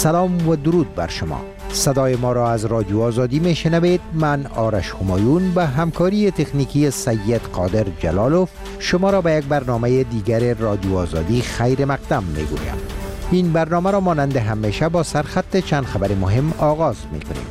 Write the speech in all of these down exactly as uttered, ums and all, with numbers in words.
سلام و درود بر شما. صدای ما را از رادیو آزادی میشنوید. من آرش همایون به همکاری تکنیکی سید قادر جلالوف شما را به یک برنامه دیگر رادیو آزادی خیر مقدم میگویم. این برنامه را مانند همیشه با سرخط چند خبر مهم آغاز میکنیم.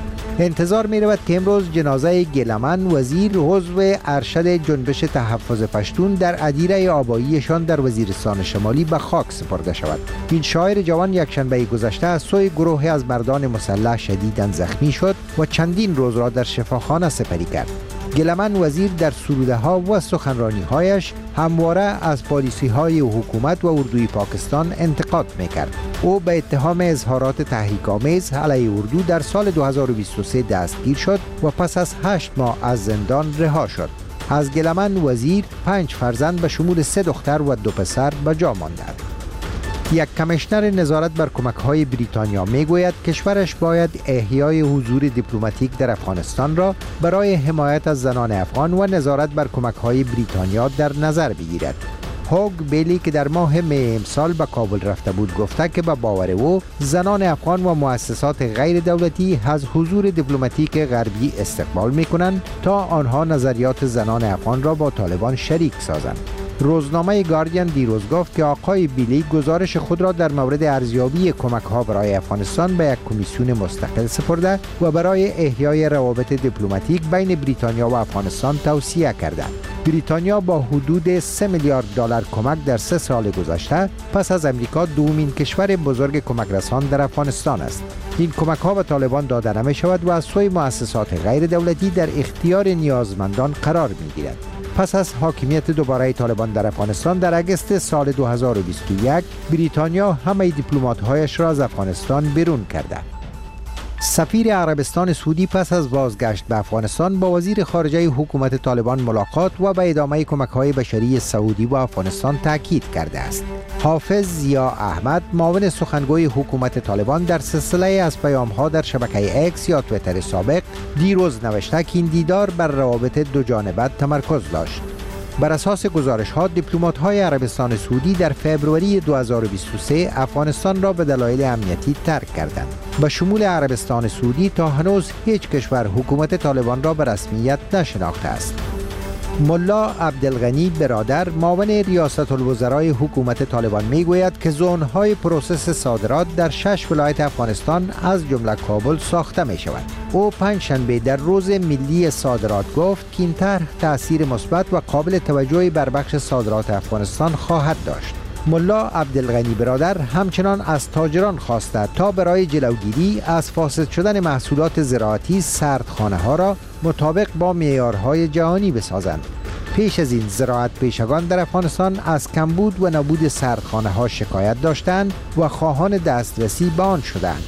انتظار می رود که امروز جنازه گلمن وزیر عضو ارشد جنبش تحفظ پشتون در ادیره آباییشان در وزیرستان شمالی به خاک سپرده شود. این شاعر جوان یکشنبه گذشته از سوی گروهی از مردان مسلح شدیداً زخمی شد و چندین روز را در شفاخانه سپری کرد. گلمن وزیر در سروده ها و سخنرانی هایش همواره از پالیسی های حکومت و اردوی پاکستان انتقاد میکرد. او به اتهام اظهارات تحریک‌آمیز علیه اردو در سال دو هزار و بیست و سه دستگیر شد و پس از هشت ماه از زندان رها شد. از گلمن وزیر پنج فرزند به شمول سه دختر و دو پسر به جا ماندند. یک کمیشنر نظارت بر کمک‌های بریتانیا میگوید کشورش باید احیای حضور دیپلماتیک در افغانستان را برای حمایت از زنان افغان و نظارت بر کمک‌های بریتانیا در نظر بگیرد. هوگ بیلی که در ماه می امسال به کابل رفته بود گفته که به باور او زنان افغان و مؤسسات غیر دولتی از حضور دیپلماتیک غربی استقبال می‌کنند تا آنها نظریات زنان افغان را با طالبان شریک سازند. روزنامه گاردین دیروز گفت که آقای بیلی گزارش خود را در مورد ارزیابی کمک‌ها برای افغانستان به یک کمیسیون مستقل سپرده و برای احیای روابط دیپلماتیک بین بریتانیا و افغانستان توصیه کرده. بریتانیا با حدود سه میلیارد دلار کمک در سه سال گذشته پس از امریکا دومین کشور بزرگ کمک رسان در افغانستان است. این کمک‌ها به طالبان داده نمی‌شود و از سوی مؤسسات غیر دولتی در اختیار نیازمندان قرار می‌گیرد. پس از حاکمیت دوباره طالبان در افغانستان در اگست سال دو هزار و بیست و یک بریتانیا همه دیپلمات‌هایش را از افغانستان بیرون کرده. سفیر عربستان سعودی پس از بازگشت به افغانستان با وزیر خارجه حکومت طالبان ملاقات و به ادامه کمک‌های بشری سعودی و افغانستان تاکید کرده است. حافظ ضیا احمد معاون سخنگوی حکومت طالبان در سلسله از پیام‌ها در شبکه اکس یا توییتر سابق دیروز نوشته که این دیدار بر روابط دو جانبه تمرکز داشت. بر اساس گزارش‌ها دیپلمات‌های عربستان سعودی در فوریه دو هزار و بیست و سه افغانستان را به دلایل امنیتی ترک کردند. به شمول عربستان سعودی تا هنوز هیچ کشور حکومت طالبان را به رسمیت نشناخته است. ملا عبدالغنی برادر معاون ریاست الوزرای حکومت طالبان میگوید که زون‌های پروسس صادرات در شش ولایت افغانستان از جمله کابل ساخته می شود. او پنجشنبه در روز ملی صادرات گفت که این طرح تأثیر مثبت و قابل توجهی بر بخش صادرات افغانستان خواهد داشت. ملا عبدالغنی برادر همچنان از تاجران خواسته تا برای جلوگیری از فاسد شدن محصولات زراعتی سردخانه ها را مطابق با معیارهای جهانی بسازند. پیش از این زراعت پیشگان در افغانستان از کمبود و نبود سردخانه ها شکایت داشتند و خواهان دسترسی به آن شدند.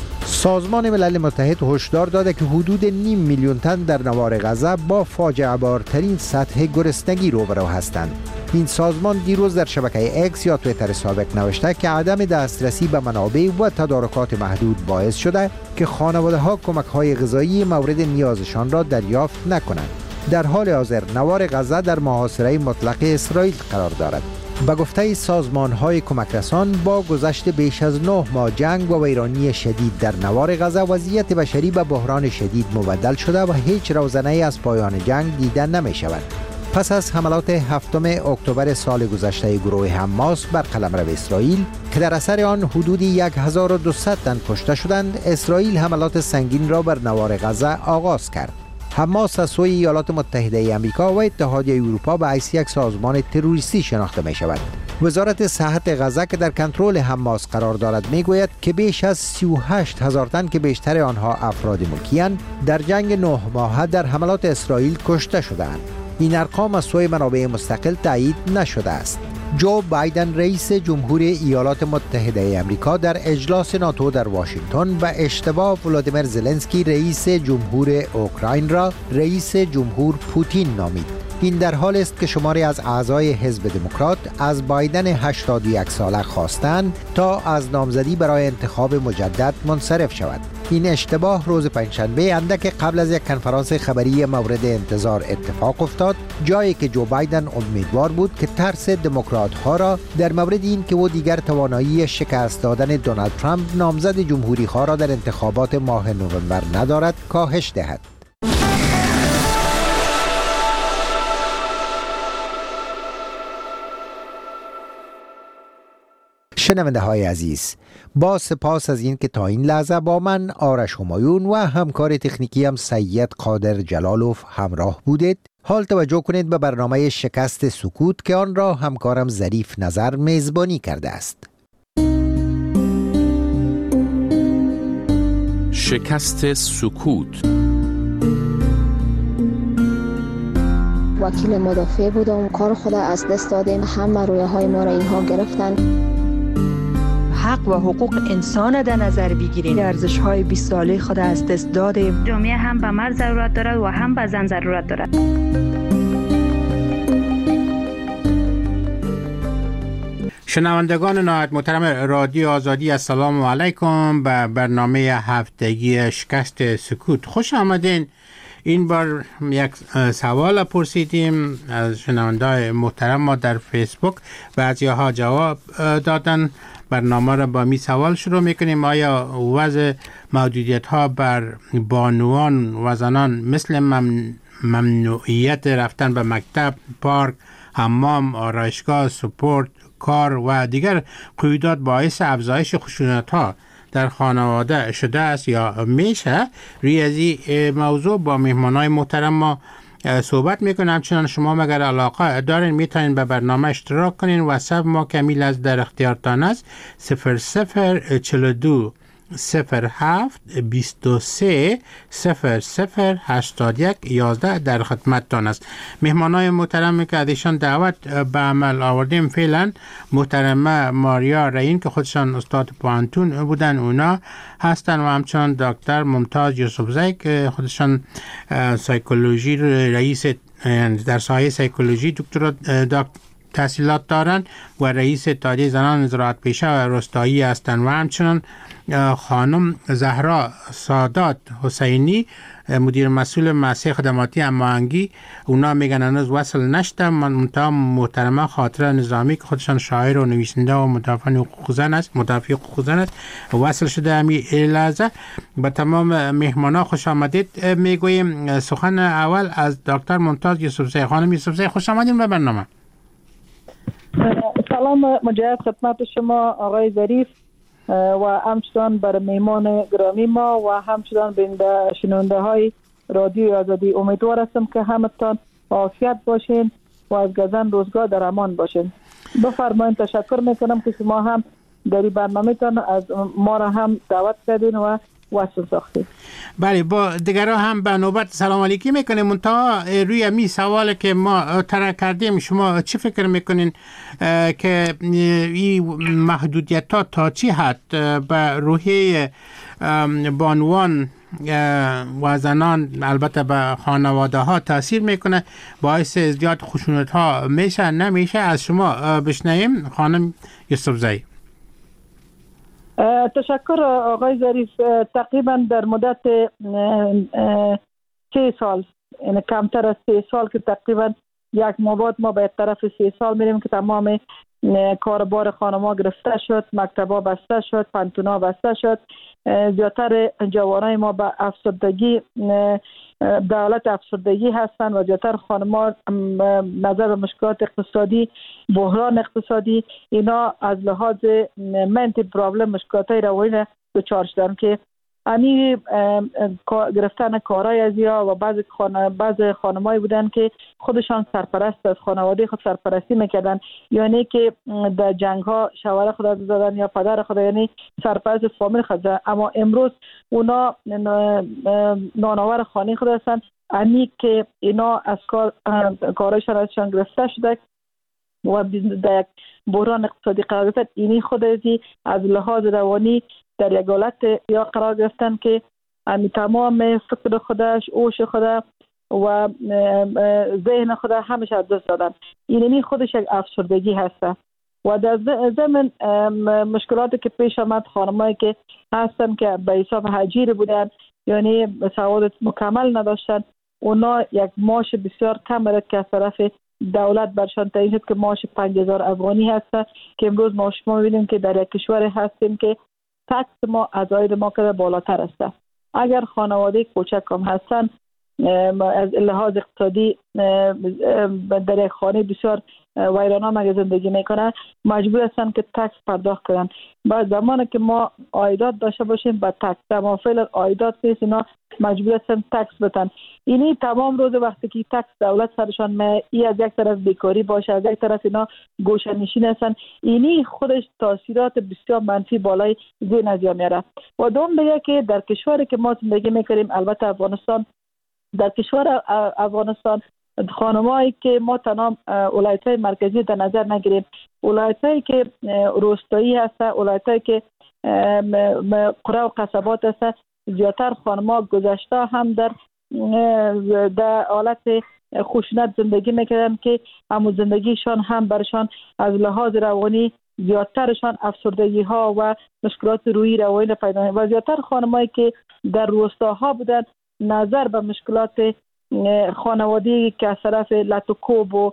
سازمان ملل متحد هشدار داده که حدود نیم میلیون تن در نوار غزه با فاجعه بارترین سطح گرسنگی روبرو هستند. این سازمان دیروز در شبکه اکس یا توییتر سابق نوشته که عدم دسترسی به منابع و تدارکات محدود باعث شده که خانواده ها کمک های غذایی مورد نیازشان را دریافت نکنند. در حال حاضر نوار غزه در محاصره مطلق اسرائیل قرار دارد. به گفته سازمان های کمک رسان با گذشت بیش از نه ماه جنگ و ویرانی شدید در نوار غزه وضعیت بشری به بحران شدید مبدل شده و هیچ روزنه از پایان جنگ دیده نمی شود. پس از حملات هفتم اکتبر سال گذشته گروه حماس بر قلمرو اسرائیل که در اثر آن حدود هزار و دویست تن کشته شدند، اسرائیل حملات سنگین را بر نوار غزه آغاز کرد. حماس از سوی ایالات متحده آمریکا و اتحادیه اروپا به حیث یک سازمان تروریستی شناخته می شود. وزارت صحت غزه که در کنترل حماس قرار دارد میگوید که بیش از سی و هشت هزار تن که بیشتر آنها افراد ملکی‌اند در جنگ نه ماهه در حملات اسرائیل کشته شدند. این ارقام از سوی منابع مستقل تایید نشده است. جو بایدن رئیس جمهور ایالات متحده آمریکا در اجلاس ناتو در واشنگتن و اشتباه ولادیمیر زلنسکی رئیس جمهور اوکراین را رئیس جمهور پوتین نامید. این در حال است که شماری از اعضای حزب دموکرات از بایدن هشتاد و یک ساله خواستند تا از نامزدی برای انتخاب مجدد منصرف شود. این اشتباه روز پنجشنبه اندک قبل از یک کنفرانس خبری مورد انتظار اتفاق افتاد، جایی که جو بایدن امیدوار بود که ترس دموکرات ها را در مورد این که او دیگر توانایی شکست دادن دونالد ترامپ نامزد جمهوری خواه را در انتخابات ماه نوامبر ندارد کاهش دهد. شنونده های عزیز، با سپاس از این که تا این لحظه با من آرش همایون و همکار تکنیکی هم سید قادر جلالوف همراه بودید. حال توجه کنید به برنامه شکست سکوت که آن را همکارم ظریف نظر میزبانی کرده است. شکست سکوت. وکیل مدافع بودم، کار خود از دست دادیم، همه رویه های ما را اینها گرفتن. حق و حقوق انسان در نظر بگیریم، ارزش های بیست ساله خود از دست دادیم. جامعه هم به مرد ضرورت دارد و هم به زن ضرورت دارد. شنوندگان نهایت محترم رادیو آزادی، السلام علیکم به برنامه هفتگی شکست سکوت خوش آمدین. این بار یک سوال پرسیدیم از شنوندگان محترم ما در فیسبوک، بعضی‌ها جواب دادن. برنامه را با می سوال شروع میکنیم: آیا وضع محدودیت ها بر بانوان و زنان مثل ممن... ممنوعیت رفتن به مکتب، پارک، حمام، آرایشگاه، سپورت، کار و دیگر قیودات باعث افزایش خشونت ها در خانواده شده است یا میشه؟ روی از این موضوع با مهمانای محترم ما صحبت میکنم. همچنان شما مگر علاقه دارین میتونین به برنامه اشتراک کنین. واتساپ ما کمیل از در اختیارتان است: صفر صفر چهل و دو صفر هفت بیست و سه صفر صفر هشتاد یک یازده در خدمتتان است. مهمانای محترمی که ازشان دعوت به عمل آوردیم فعلا محترمه ماریا رئین که خودشان استاد پوهنتون بودن اونا هستن و همچنان دکتر ممتاز یوسفزی که خودشان سایکولوژی رئیس در سایه سایکولوژی دکترا دکتر تحصیلات دارند و رئیس اتحادیه زنان زراعت پیشه و روستایی هستند و همچنان خانم زهرا سادات حسینی مدیر مسئول مؤسسه خدماتی هماهنگی. اونا میگن هنوز وصل نشدم. منتها محترمه خاطره نظامی که خودشان شاعر و نویسنده و مدافع حقوق زن است مدافع حقوق زن است وصل شده. همین لحظه به تمام مهمانا خوش آمدید میگوییم. سخن اول از دکتر ممتاز یوسفزی. خانم یوسفزی خوش آمدین به برنامه. سلام مجدد خدمت شما آقای ظریف و همچنان بر مهمان گرامی ما و همچنان بنده شنونده های رادیو آزادی. امیدوار هستم که همتان عافیت باشین و از گزن روزگار در امان باشین. بفرمایید. تشکر میکنم که شما هم در این برنامه تان از ما را هم دعوت کردین و واسه ساختید. بله، با دیگران هم به نوبت سلام علیکی میکنیم. منتها روی می سوال که ما طرح کردیم شما چی فکر میکنین که این محدودیت ها تا چی حد به روحیه بانوان و زنان البته به خانواده ها تاثیر میکنه، باعث زیاد خشونت ها میشه نمیشه؟ از شما بشنویم خانم یوسفزی. تشکر آقای ظریف. تقریبا در مدت سه سال، یعنی کمتر از سه سال که تقریبا یک ماه ما به طرف سه سال میریم که تمام کاربار خانما گرفته شد، مکتبا بسته شد، پانتونا بسته شد. زیادتر جوانای ما به افسردگی به حالت افسردگی هستند و زیادتر خانما نظر به مشکلات اقتصادی، بحران اقتصادی، اینا از لحاظ منتل پرابلم مشکلات روانی دچار شدن که امی گرفتن کارهای از یا و بعض خانه بعض خانمایی بودن که خودشان سرپرست از خانواده خود سرپرستی میکردن، یعنی که در جنگ ها شوهر خود دادن یا پدر خود، یعنی سرپرست فامیل خود. اما امروز اونا نانآور خانه خود هستند. امی که اینا از کار کارشان ازشان گرفته شده و در یک بحران اقتصادی قرار گرفت. اینی خود از لحاظ روانی در یک حالت یا قرار گرفتن که امی تمام فکر خودش، اوش خود و ذهن خود همیشه از دست دادن. اینمی خودش یک افسردگی هست. و در ضمن مشکلاتی که پیش آمد، خانمایی که هستن که به حساب حجیر بودن، یعنی سواد مکمل نداشتن، اونا یک معاش بسیار کم را که از طرف دولت برشان تعیین شد که معاش پنج هزار افغانی هست، که امروز ما شما می‌بینیم که در یک کشور هستیم که تکس ما از عاید ما که بالاتر است. اگر خانواده کوچک هم هستن، از لحاظ اقتصادی در یک خانه بسیار ویرانه زندگی میکنن، مجبور هستن که تکس پرداخت کنن. بعد زمانی که ما عایدات داشته باشیم با تکس، اما فعلا عایدات نیست، اینا مجبور هستن تکس بدن. اینی تمام روز وقتی که تکس دولت سرشان می ای از یک طرف بیکاری باشه، از یک طرف اینا گوشه نشین هستن، اینی خودش تاثیرات بسیار منفی بالای ذهن از میاره. و دوم دیگه که در کشوری که ما زندگی میکنیم، البته افغانستان، در کشور افغانستان خانمایی که ما تنها ولایت‌های مرکزی در نظر نگیریم، ولایت‌هایی که روستایی هست، ولایت‌هایی که قرى و قصبات هست، زیادتر خانم‌ها گذشته هم در در حالت خشونت زندگی میکردن که همون زندگیشان هم برشان از لحاظ روانی زیادترشان افسردگی ها و مشکلات روحی روانی پیدا می‌کنه. و زیادتر خانمایی که در روستاها بودن، نظر به مشکلات خانوادگی که از طرف لطوکوب و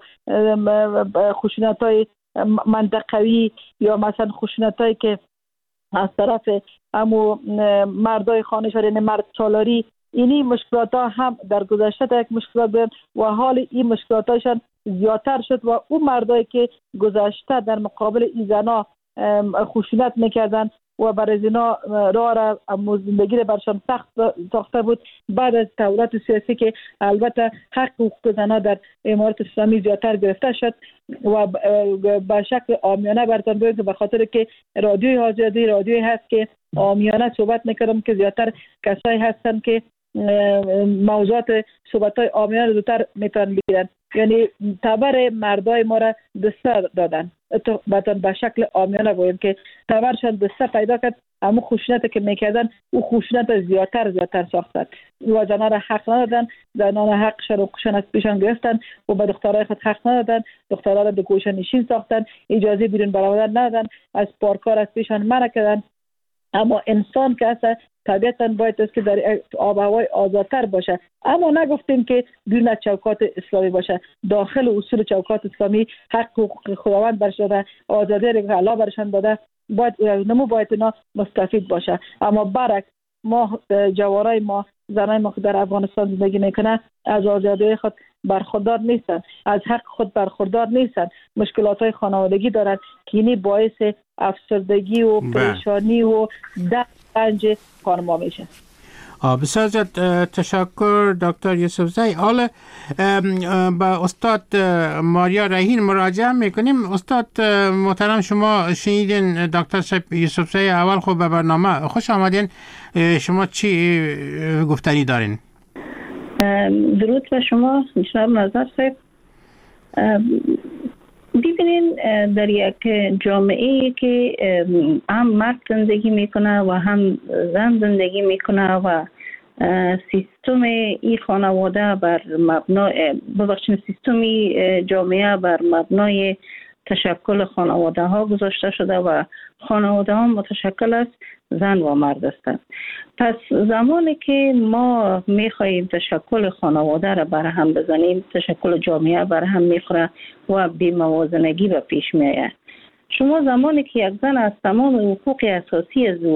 خشونت‌های منطقوی یا مثلا خشونت‌هایی که از طرف همو مردای خانشور، یعنی مرد سالاری، اینی مشکلات ها هم در گذشته تا یک مشکلات بودن و حال این مشکلات هاشان زیادتر شد و اون مردایی که گذشته در مقابل این زنا خشونت میکردن و برای زنا راه را زندگی را برشان سخت ساخته بود، بعد از دولت سیاسی که البته حق حقوق زنان در امارات اسلامی زیادتر گرفته شد و به شکل عامیانه برتون بود، به خاطر که رادیوی آزادی رادیویی هست که عامیانه صحبت میکردم که زیادتر کسایی هستن که موضوعات صحبت‌های عامیانه زودتر میتونن بگیرن، یعنی تبر مردای ما را دسته دادن. تو باتون به شکل عامیانه بگویم که تبرشان دسته پیدا کرد، اما خشونت که میکردن او خشونت زیادتر زیادتر ساختن و زنان را حق ندادن، زنان حقشان رو کشان از پیشان گرفتن و به دخترای خود حق ندادن، دخترها را به گوشه نشین ساختن، اجازه بیرون برآمدن ندادن، از پارکار از پیشان منع کردن. اما انسان که هست طبیعتاً باید است که در آب و هوای آزادتر باشه، اما نگفتیم که بیرون از چوکات اسلامی باشه. داخل اصول چوکات اسلامی حق حقوق خداوند برش داده، آزادی را که الله برشان داده، باید نمو باید اینا مستفید باشه. اما برعکس ما جوانای ما، زنای ما که در افغانستان زندگی میکنه، از آزادی خود برخوردار نیستن، از حق خود برخوردار نیستن، مشکلات های خانوادگی دارن که اینی باعث افسردگی و پریشانی و درد رنج خانم‌ها میشه. بسیار زیاد تشکر دکتر یوسفزی. حالا با استاد ماریا رهین مراجعه میکنیم. استاد محترم، شما شنیدین دکتر یوسفزی اول خوب به برنامه خوش آمدین. شما چی گفتنی دارین؟ درود به شما جناب نظر صاحب. ببینین در یک جامعه که هم مرد زندگی میکنه و هم زن زندگی میکنه و سیستم این خانواده بر مبنای ببخشید سیستم جامعه بر مبنای تشکل خانواده ها گذاشته شده و خانواده ها متشکل است زن و مرد هستند. پس زمانی که ما میخواییم تشکل خانواده را بر هم بزنیم، تشکل جامعه بر هم میخوره و بی‌موازنگی به پیش میآید. شما زمانی که یک زن از تمام حقوق اساسی از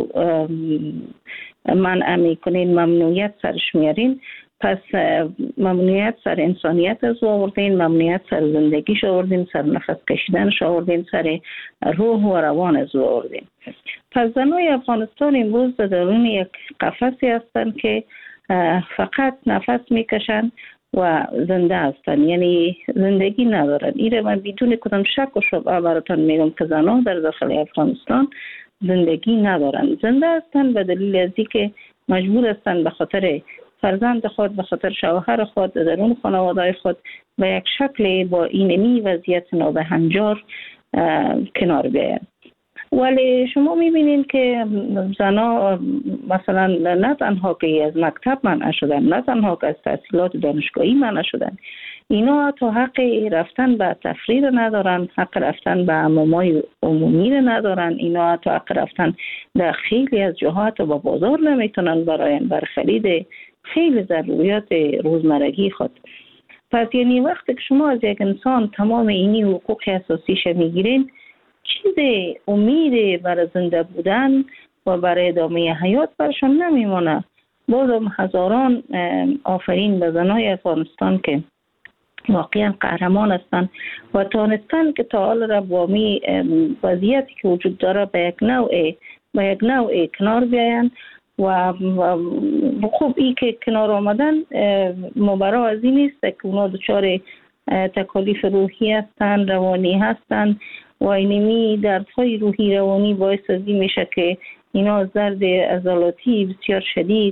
منع میکنین، ممنوعیت سرش میارین، پس ممنوعیت سر انسانیت از آوردین، ممنوعیت سر زندگیش آوردین، سر نفس کشیدنش آوردین، سر روح و روان از آوردین. پس زنای افغانستان امروز در درون یک قفسی هستند که فقط نفس میکشن و زنده هستند، یعنی زندگی ندارن. ایره من بدون کدام شک و شبهه براتون میگم که زنان در داخل افغانستان زندگی ندارن، زنده هستند به دلیل از اینکه مجبور هستند به خاطر فرزند خود، به خاطر شوهر خود، درون خانواده خود به یک شکل با اینمی وضعیت نابهنجار کنار بیاید. ولی شما میبینید که زنها مثلا نه تنها که از مکتب منع شدن، نه تنها که از تحصیلات دانشگاهی منع شدن، اینا تا حق رفتن به تفریح ندارن، حق رفتن به حمامای عمومی ندارن، اینا تا حق رفتن در خیلی از جهات و با بازار نمیتونن براین بر خرید خیلی ضروریات روزمرگی خود. پس یعنی وقتی که شما از یک انسان تمام اینی حقوق اساسیش میگیرین، چیز امید برای زنده بودن و برای ادامه حیات برشان نمیمونه. بازم هزاران آفرین به زنای افغانستان که واقعا قهرمان هستند و تانستن که تا حال را با می وضعیتی که وجود داره به یک نوع به یک نوع کنار بیاین و خوب ای که کنار آمدن مبرا از این نیست که اونا دچار تکالیف روحی هستند، روانی هستند و اینمی دردهای روحی روانی باعث از این میشه که اینا از درد عضلاتی بسیار شدید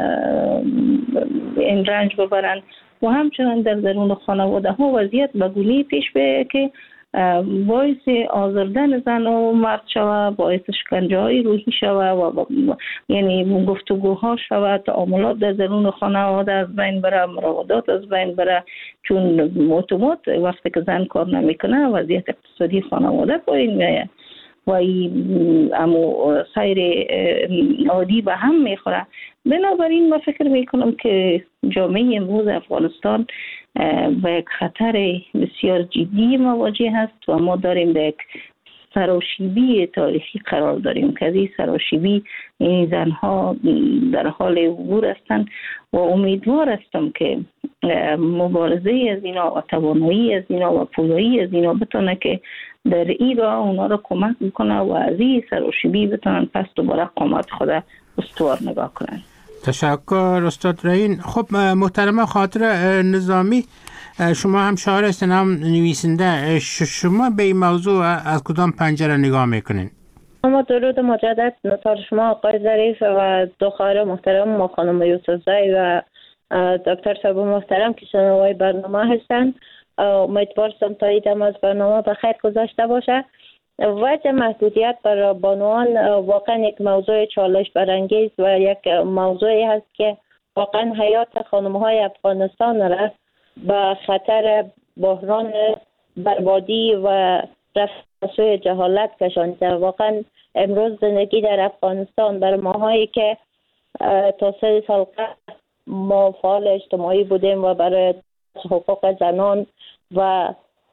این رنج ببرن و همچنان در درون خانواده ها وضعیت به گونه‌ای پیش بیاید که باعث آزردن زن و مرد شود، باعث شکنجه های روحی شود و یعنی گفتگوها شود، تعاملات در درون خانواده از بین بره، مراودات از بین بره، چون اتومات وقتی که زن کار نمیکنه وضعیت اقتصادی خانواده پایین میاد و امو سایر عادی به هم میخوره. بنابراین ما فکر میکنم که جامعه امروز افغانستان با یک خطر بسیار جدی مواجه هست و ما داریم به یک سراشیبی تاریخی قرار داریم که از این سراشیبی این زنها در حال عبور هستند و امیدوار هستم که مبارزه از اینا و توانایی از اینا و پولایی از اینا بتونه که در این راه اونا رو کمک میکنه و از این سراشیبی بتونن پس دوباره قامت خود استوار نگاه کنن. تشکر استاد رعین. خب محترمه خاطر نظامی، شما هم شاعر هستین هم نویسنده، شما به این موضوع از کدام پنجره نگاه میکنین؟ اما درود مجدد نطار شما آقای ظریف و دو خواهر محترم ما خانم یوسفزای و دکتر صاحب محترم که شنوای برنامه هستن. امیدوار هستم تا ایدم از برنامه به خیر گذاشته باشه. وجه محدودیت بر بانوان واقعا یک موضوع چالش برانگیز و یک موضوعی هست که واقعا حیات خانم‌های افغانستان را به خطر بحران بربادی و رفت سوی جهالت کشانده. واقعا امروز زندگی در افغانستان بر ماهایی که تا سه سال قبل ما فعال اجتماعی بودیم و برای حقوق زنان و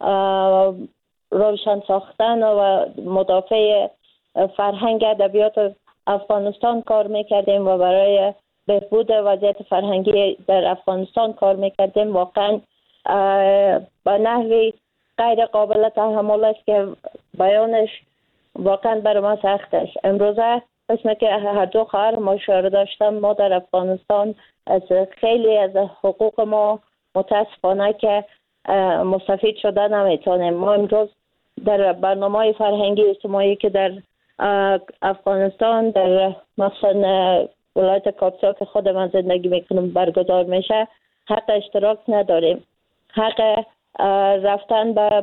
روشن ساختن و مدافع فرهنگ ادبیات افغانستان کار میکردیم و برای بهبود وضعیت فرهنگی در افغانستان کار میکردیم. واقعا به نحوی غیر قابل تحمل است که بیانش واقعا برای ما سخت است. امروزه اسم که هر دو خواهر ما شعر داشتم، ما در افغانستان از خیلی از حقوق ما متاسفانه که مستفید شده نمیتونیم. ما امروز در برنامه فرهنگی اجتماعی که در افغانستان در مثلا ولایت کاپسا که خود من زندگی میکنم برگزار میشه، حق اشتراک نداریم، حق رفتن به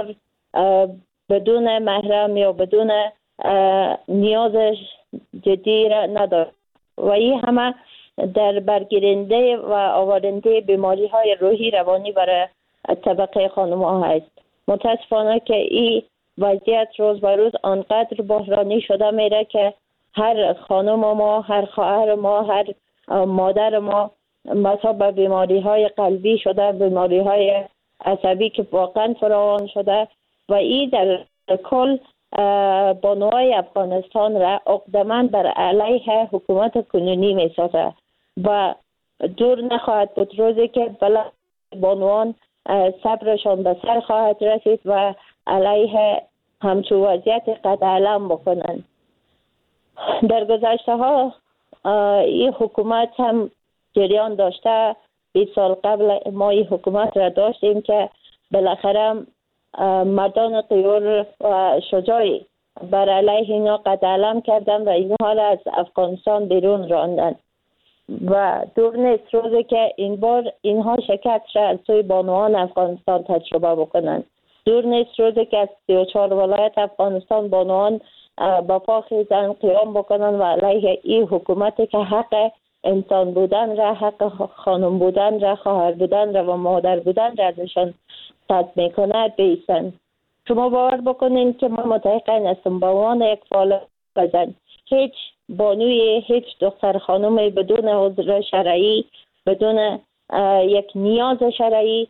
بدون محرم یا بدون نیاز جدی را نداریم و این همه در برگیرنده و آورنده بیماری های روحی روانی برای طبقه خانم ها هست. متاسفانه که این وضعیت روز به روز آنقدر بحرانی شده میره که هر خانم ما، هر خواهر ما، هر مادر ما مثلا به بیماری های قلبی شده، بیماری های عصبی که واقعا فراوان شده و این در کل بانوهای افغانستان را عقدمند بر علیه حکومت کنونی می سازه و دور نخواهد بود روزی که بلا بانوان صبرشان به سر خواهد رسید و علیه همچون وضعیت قد علم بکنند. در گذشته ها این حکومت هم جریان داشته. بیست سال قبل ما این حکومت را داشتیم که بالاخره مردان غیور و شجاعی بر علیه اینا قد علم کردن و اینها را از افغانستان بیرون راندن و دور نیست روزی که این بار اینها شکست را از سوی بانوان افغانستان تجربه بکنند. دور نیست روزی که از سی و چهار ولایت افغانستان بانوان با پا خیزن قیام بکنن و علیه این حکومتی که حق انسان بودن را، حق خانم بودن را، خواهر بودن را و مادر بودن را ازشان قطع میکنه بیستن. شما باور بکنین که من متحقن هستم با عنوان یک فعال زن هیچ بانوی، هیچ دختر خانومی بدون عذر شرعی، بدون یک نیاز شرعی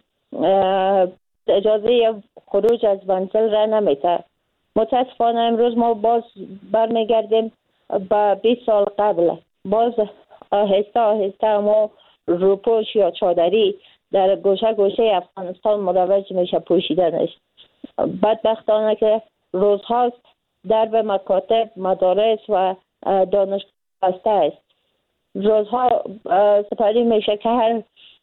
اجازه خروج از منزل را نمیده. متاسفانه امروز ما باز برمیگردیم با بیست سال قبل، باز آهسته آهسته ما روپوش یا چادری در گوشه گوشه افغانستان مروج میشه پوشیدنش. بدبختانه که روزهاست درب مکاتب، مدارس و دانشگاه بسته است. روزها سپری میشه که هر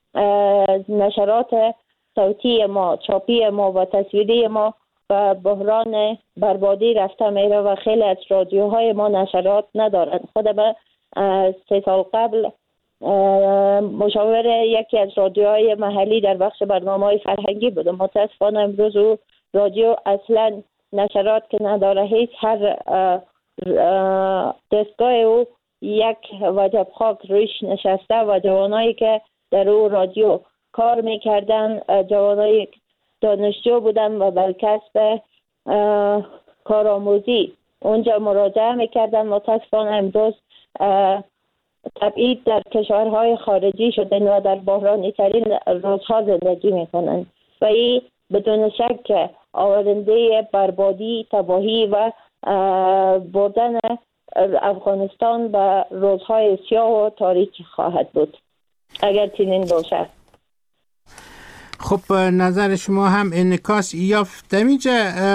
نشرات صوتی ما، چاپی ما و تصویری ما به بحران بربادی رفته میره و خیلی از رادیوهای ما نشرات ندارن. خود به سه سال قبل مشاور یکی از رادیوهای محلی در بخش برنامه‌های فرهنگی بودم. متاسفانه امروز او رادیو اصلا نشرات که نداره. هیچ هر دستگاه او یک وجب خاک روش نشسته و جوانایی که در او رادیو کار میکردن جوانای دانشجو بودن و بالکسب کارآموزی اونجا مراجعه میکردن. متاسفانه امروز تبعید در کشورهای خارجی شدن و در بحرانی ترین روزها زندگی میکنن و این بدون شک آورنده بربادی، تباهی و بردن افغانستان به روزهای سیاه و تاریکی خواهد بود اگر چنین باشد. خب نظر شما هم انعکاس یافت. اینجا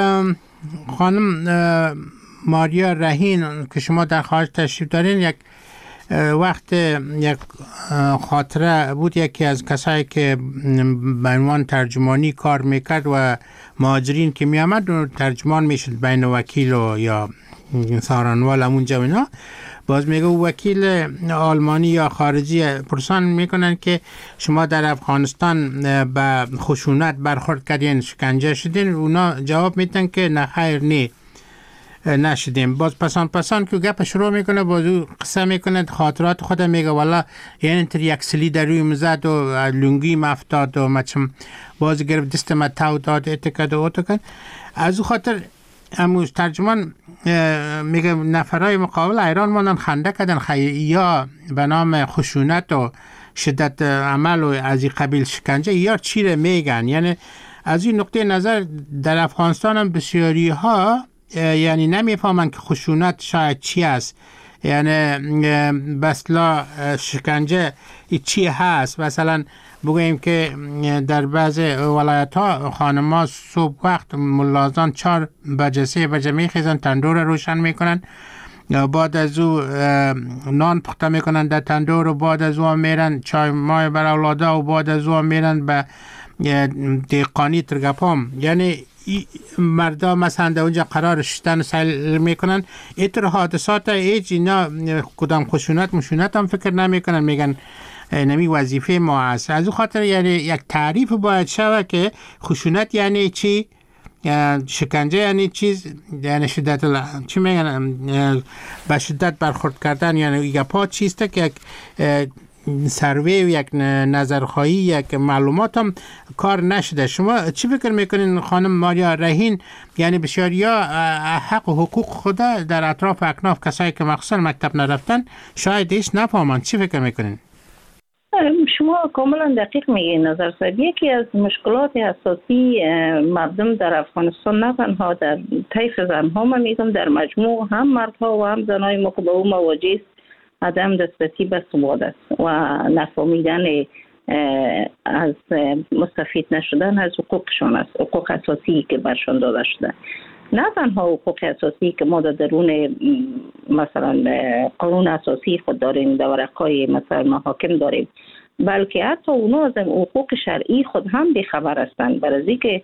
خانم ماریا رهین که شما در خارج تشریف دارین، یک وقت یک خاطره بود، یکی از کسایی که به عنوان ترجمانی کار میکرد و مهاجرین که میامد ترجمان میشد بین وکیل و یا سارنوال همونجا اینا، باز میگه وکیل آلمانی یا خارجی پرسان میکنن که شما در افغانستان به خشونت برخورد کردین، شکنجه شدین، اونا جواب میدن که نه خیر نی نشدیم. باز پسان پسان که گپ شروع میکنه، باز او قصه میکنه خاطرات خود، میگه والا یعنی تر یک سلی در روی مزد و لنگی مفتاد و مچم باز گرفت دست ما تاو داد اتکد و اتکد. از او خاطر اموز ترجمان میگه نفرای مقابل ایران ماندن خنده کردن، یا به نام خشونت و شدت عمل و از این قبیل شکنجه یا چی رو میگن. یعنی از این نقطه نظر در افغانستان هم بسیاری ها یعنی نمیفهمن که خشونت شاید چی است، یعنی بسلا شکنجه چی هست. مثلا بگوییم که در بعض ولایت ها خانم ها صبح وقت ملازان چار بجه سه بجه میخیزن، تندور روشن میکنن، بعد از او نان پخته میکنن در تندور و بعد از او میرن چای مای بر اولاده و بعد از او میرن به دیقانی ترگپام. یعنی مردم مثلا در اونجا قرار شدن سیل میکنن. ایتر حادثات ایج اینا کدام خشونت مشونت هم فکر نمیکنن، میگن نمی وظیفه ما است. از اون خاطر یعنی یک تعریف باید شود که خشونت یعنی چی، شکنجه یعنی چیز، یعنی شدت ال... چی میگن به شدت برخورد کردن، یعنی یک پا چیسته که یک سروی و یک نظرخواهی یک معلومات هم کار نشده. شما چی فکر میکنین خانم ماریا رهین؟ یعنی بسیاری ها حق و حقوق خود در اطراف اکناف کسایی که مخصوصا مکتب نرفتن شاید ایش نفهمن. چی فکر میکنین؟ شما کاملا دقیق میگین نظر صاحب. یکی از مشکلات اساسی مردم در افغانستان نه تنها در طیف زنها، من میگم در مجموع هم مردها و هم زنهای ما که به اون مواجه است، عدم دسترسی به سواد است و نفهمیدن از مستفید نشدن از حقوقشان است، حقوق اساسی که برشان داده شده. نه تنها حقوق اساسی که ما در درون مثلا قانون اساسی خود داریم، در ورقهای مثلا محاکم داریم، بلکه حتی اونا از حقوق شرعی خود هم بیخبر هستند، برای که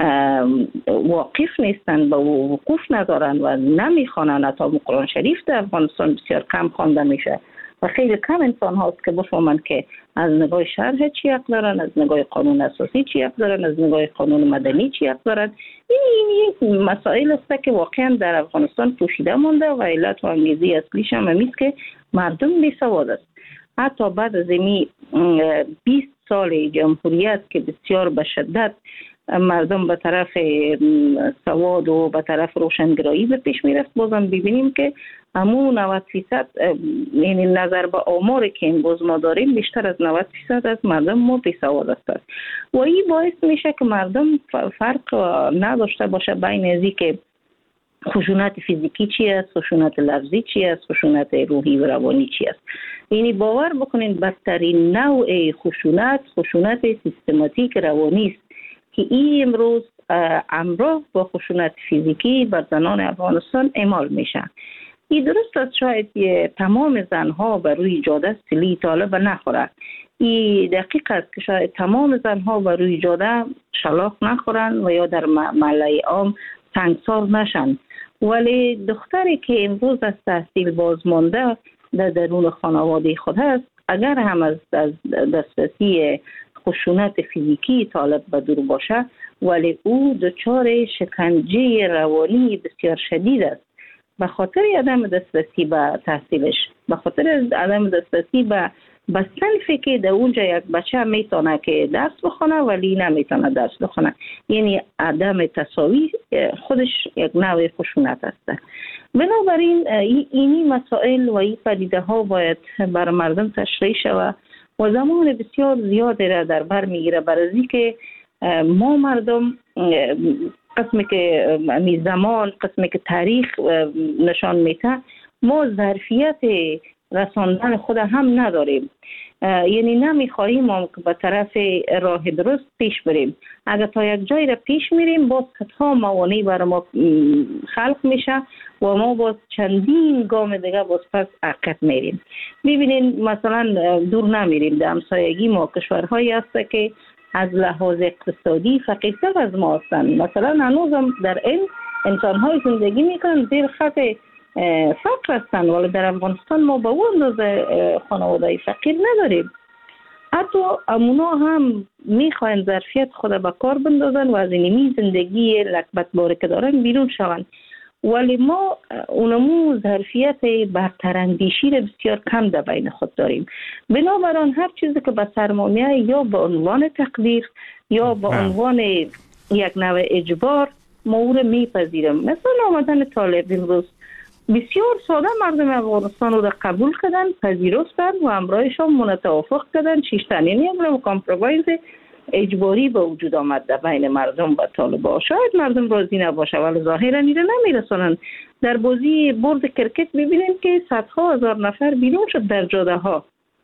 واقف نیستند، به وقوف ندارند و نمیخوانند. حتی قرآن شریف در افغانستان بسیار کم خوانده میشه و خیلی کم انسان هاست که بفهمند که از نگاه شرع چی حق دارن، از نگاه قانون اساسی چی حق دارن، از نگاه قانون مدنی چی حق دارن. این این مسائل است که واقعا در افغانستان پوشیده مونده و علت و انگیزه اصلیش هم همیست که مردم بیسواد است. حتی بعد از این بیست سال جمهوریت که بسیار به شدت مردم به طرف سواد و به طرف روشنگرایی به پیش میرفت، بازم ببینیم که همون نود درصد، یعنی نظر به آماری که امروز ما داریم بیشتر از نود درصد از مردم ما بیسواد است و این باعث میشه که مردم فرق نداشته باشه بین ازی که خشونت فیزیکی چی است، خشونت لفظی چی است، خشونت روحی و روانی چی است. یعنی باور بکنین بدترین نوع خشونت خشونت سیستماتیک روانی است که این امروز همراه با خشونت فیزیکی بر زنان افغانستان اعمال میشه. این درست است شاید تمام زنها بر روی جاده سلی طالب نخوره. این دقیق است که شاید تمام زنها بر روی جاده شلاق نخورن و یا در محله عام سنگسار نشن، ولی دختری که امروز از تحصیل بازمانده در درون خانواده خود هست، اگر هم از دسترسی خشونت فیزیکی طالب به دور باشه، ولی او دچار شکنجه روانی بسیار شدید است به خاطر عدم دسترسی به تحصیلش، به خاطر عدم دسترسی به به صنفی که در اونجا یک بچه میتونه که درس بخونه ولی نمیتونه درس بخونه. یعنی عدم تساوی خودش یک نوع خشونت است. بنابراین اینی مسائل و این پدیده ها باید بر مردم تشریح شود و زمان بسیار زیادی را در بر میگیره برای که ما مردم قسمی که می زمان قسمی که تاریخ نشان میده ما ظرفیت رساندن خود هم نداریم. یعنی نمیخواهیم هم که به طرف راه درست پیش بریم. اگر تا یک جای را پیش میریم باز ها موانعی برای ما خلق میشه و ما باز چندین گام دیگه باز پس عقب میریم. ببینید مثلا دور نمیریم، در همسایگی ما کشورهایی هست که از لحاظ اقتصادی فقیرتر از ما هستند. مثلا هنوزم در این انسان‌های زندگی میکنن زیر خط فقر هستند، ولی در افغانستان ما به اون اندازه خانواده فقیر نداریم. حتی امونا هم میخواین ظرفیت خود به کار بندازن و از اینمی زندگی لکبت باره که دارن بیرون شون، ولی ما اونمو ظرفیت برتراندیشی را بسیار کم در بین خود داریم. بنابراین هر چیزی که به سرمایه یا به عنوان تقدیر یا به عنوان یک نوع اجبار ما او را میپذیرم. مثلا آمدن طالب امروز بسیار ساده مردم افغانستان رو قبول کردن، پذیرفتن و همراهشان متوافق کردن چیشتن. یعنی یک کامپرومایز اجباری به وجود آمد در بین مردم و طالبان. شاید مردم راضی نباشه ولی ظاهرا ایره نمیرسونن. در بازی برد کرکت ببینیم که صدها هزار نفر بیرون شد در جاده ها،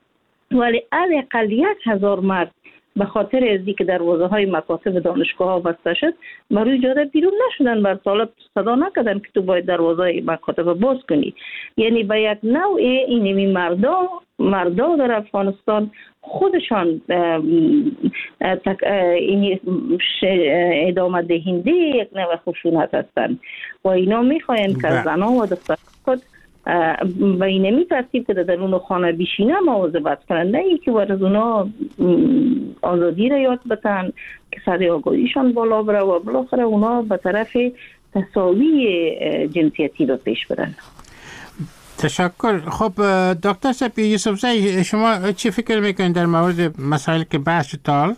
ولی اقلیت هزار مرد به خاطر ازی که دروازه های مکاتب دانشگاه ها بسته شد بروی جاده بیرون نشدن، بر طالب صدا نکردن که تو باید دروازه مکاتب باز کنی. یعنی به یک نوع اینمی مردا مردا در افغانستان خودشان این ادامه دهنده یک نوع خشونت هستند و اینا میخواین که زنها و دختران خود و اینمی ترتیب که در اون خانه بیشینه مواظبت کنن، نه ای که ورز اونا آزادی را یاد بتن که سر آگاهیشان بالا بره و بالاخره اونا به طرف تساوی جنسیتی رو پیش برن. تشکر. خب دکتر سپی یوسفزئی، شما چی فکر میکنید در مورد مسائل که بحث تال؟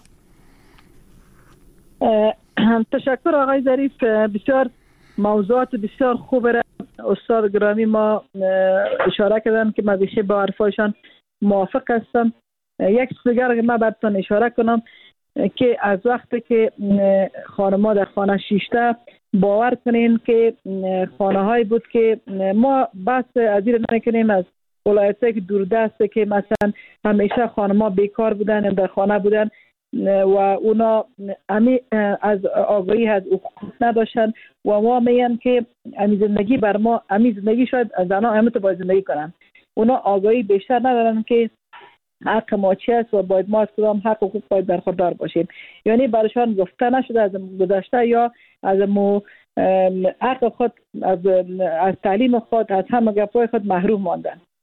تشکر آقای ظریف، بسیار موضوعات بسیار خوب را استاد گرامی ما اشاره کردن که من بیشتر با حرفایشان موافق هستم. یک چیز دیگر که من براتون اشاره کنم که از وقتی که خانم‌ها در خانه شیشته باور کنین که خانه هایی بود که ما بس از این نکنیم از ولایتی که دوردسته که مثلا همیشه خانم‌ها بیکار بودن در خانه بودن و اونا امی از آگاهی از حقوق نداشتن و ما میگن که امی زندگی بر ما امی زندگی شاید زنها امیتو باید زندگی کنن. اونا آگاهی بیشتر ندارن که حق ما چی است و باید ما از کدام حق حقوق باید برخوردار باشیم. یعنی برایشان گفته نشده از گذشته یا از مو حق خود از, از تعلیم خود از همه گپای خود محروم ماندن.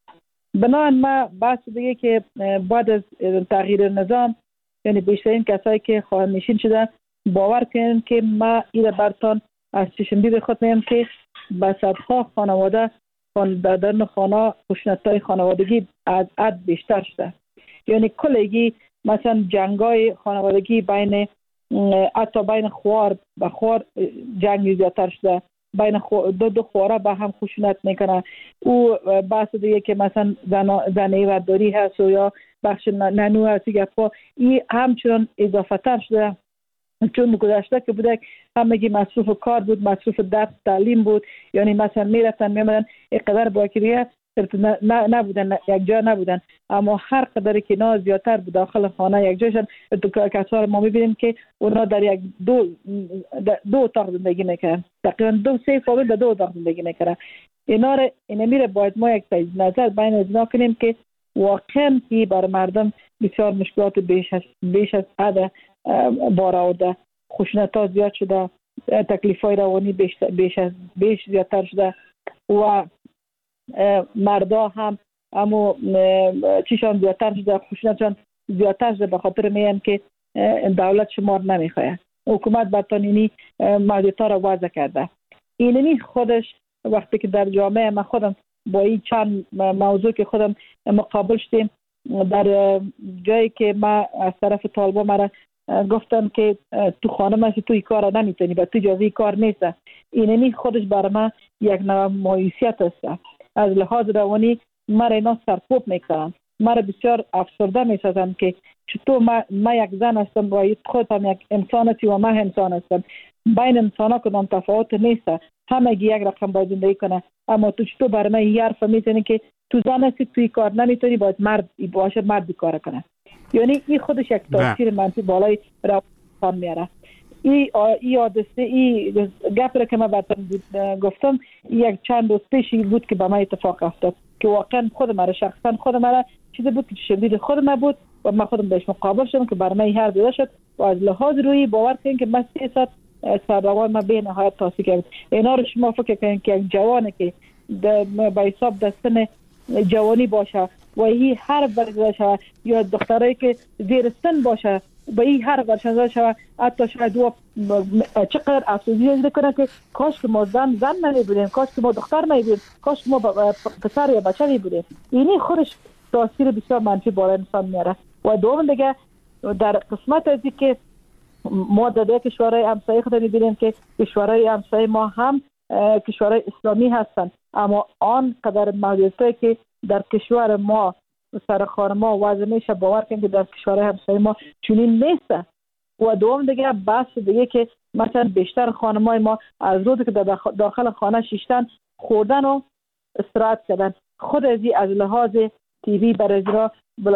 بنابراین ما بحث دیگه که بعد از تغییر نظام، یعنی بیشترین کسایی که خانه‌نشین شدن باور کنن که ما این برتان از چشمدید خود میگم که به صدها خانواده در درون خانه خشونت‌های خانوادگی از عد بیشتر شده. یعنی کلگی مثلا جنگای خانوادگی بین حتی بین خوار و خوار جنگ زیادتر شده، بین دو دو خواره با هم خشونت میکنه. او بحث دیگه که مثلا زن ایواداری هست و یا بخش ننو هست گفت این همچنان اضافه تر شده، چون گذشته که بوده همگی مصروف کار بود، مصروف درس تعلیم بود، یعنی مثلا میرفتن میمدن اینقدر باکریه نبودن، یک جا نبودن، اما هر قدر که اینا زیادتر بود داخل خانه یک جایشن. تو کسا ما میبینیم که اونا در یک دو دو اتاق زندگی میکنن، تقریبا دو سه فامیل در دو اتاق زندگی میکنن. اینا رو اینا میره باید ما یک تجزیه نظر بین از اینا کنیم که واقعا که بر مردم بسیار مشکلات بیش از بیش از حد بار آورده، خشونت‌ها زیاد شده، تکلیف‌های روانی بیش بیش از بیش زیادتر شده و مردا هم اما چیشان زیادتر شده، خشونتشان زیادتر شده، به خاطر میگن که دولت شمار نمیخواد. حکومت برطانیی موضوعات را وضع کرده. اینمی خودش وقتی که در جامعه ما خودم با این چند موضوع که خودم مقابل شدیم، در جایی که ما از طرف طالبان مرا گفتن که تو خانه ما توی کار نمیتونی و تو اجازه کار نیست، اینمی خودش برای ما یک نوع مایوسیت است. از لحاظ روانی مرا اینا سرکوب میکنن، مرا بسیار افسرده میسازن که چطور ما, ما یک زن هستم و خودم یک انسان هستی و من انسان هستم. بین انسان ها کدام تفاوت نیست، همگی یک رقم باید زندگی کنه، اما تو چطور برای من یه حرف میزنی که تو زن هستی توی کار نمیتونی، باید مرد باشه، مرد کار کنه. یعنی این خودش یک تاثیر منفی بالای روان میاره. این ای حادثه ای گپ که من بعدم گفتم یک چند روز پیشی بود که با من اتفاق افتاد که واقعا خود مرا شخصا خود مرا چیزی بود که شدید خود من بود و من خودم بهش مقابل شدم که برای من هر دیده شد و از لحاظ روی باور کنین که من سه ساعت سرروان من به نهایت تاثیر کرد. اینا رو شما فکر کنین که یک جوانه که به حساب دستن جوانی باشه و این هر برگزار شود یا دخترایی که زیر سن باشه با این هر برشنزا شود، حتی شاید و چقدر افسوزی کنه که کاش که ما زن زن نمی بودیم، کاش که ما دختر نمی بودیم، کاش که ما پسر یا بچه نمی بودیم. اینی خودش تاثیر بسیار منفی بالای انسان میاره. و دوم دیگه در قسمت از این که ما در کشورهای همسایه خود میبینیم که کشورهای همسایه ما هم کشورهای اسلامی هستند، اما آن قدر موضوعاتی که در کشور ما سرخار ما وضع میشه باور کنید که در کشورهای همسایه ما چنین نیست. و دوم دیگه بحث دیگه که مثلا بیشتر خانمای ما از روزی که در داخل خانه شیشتن خوردن و استراحت کردن، خود از از لحاظ تیوی بر اجرا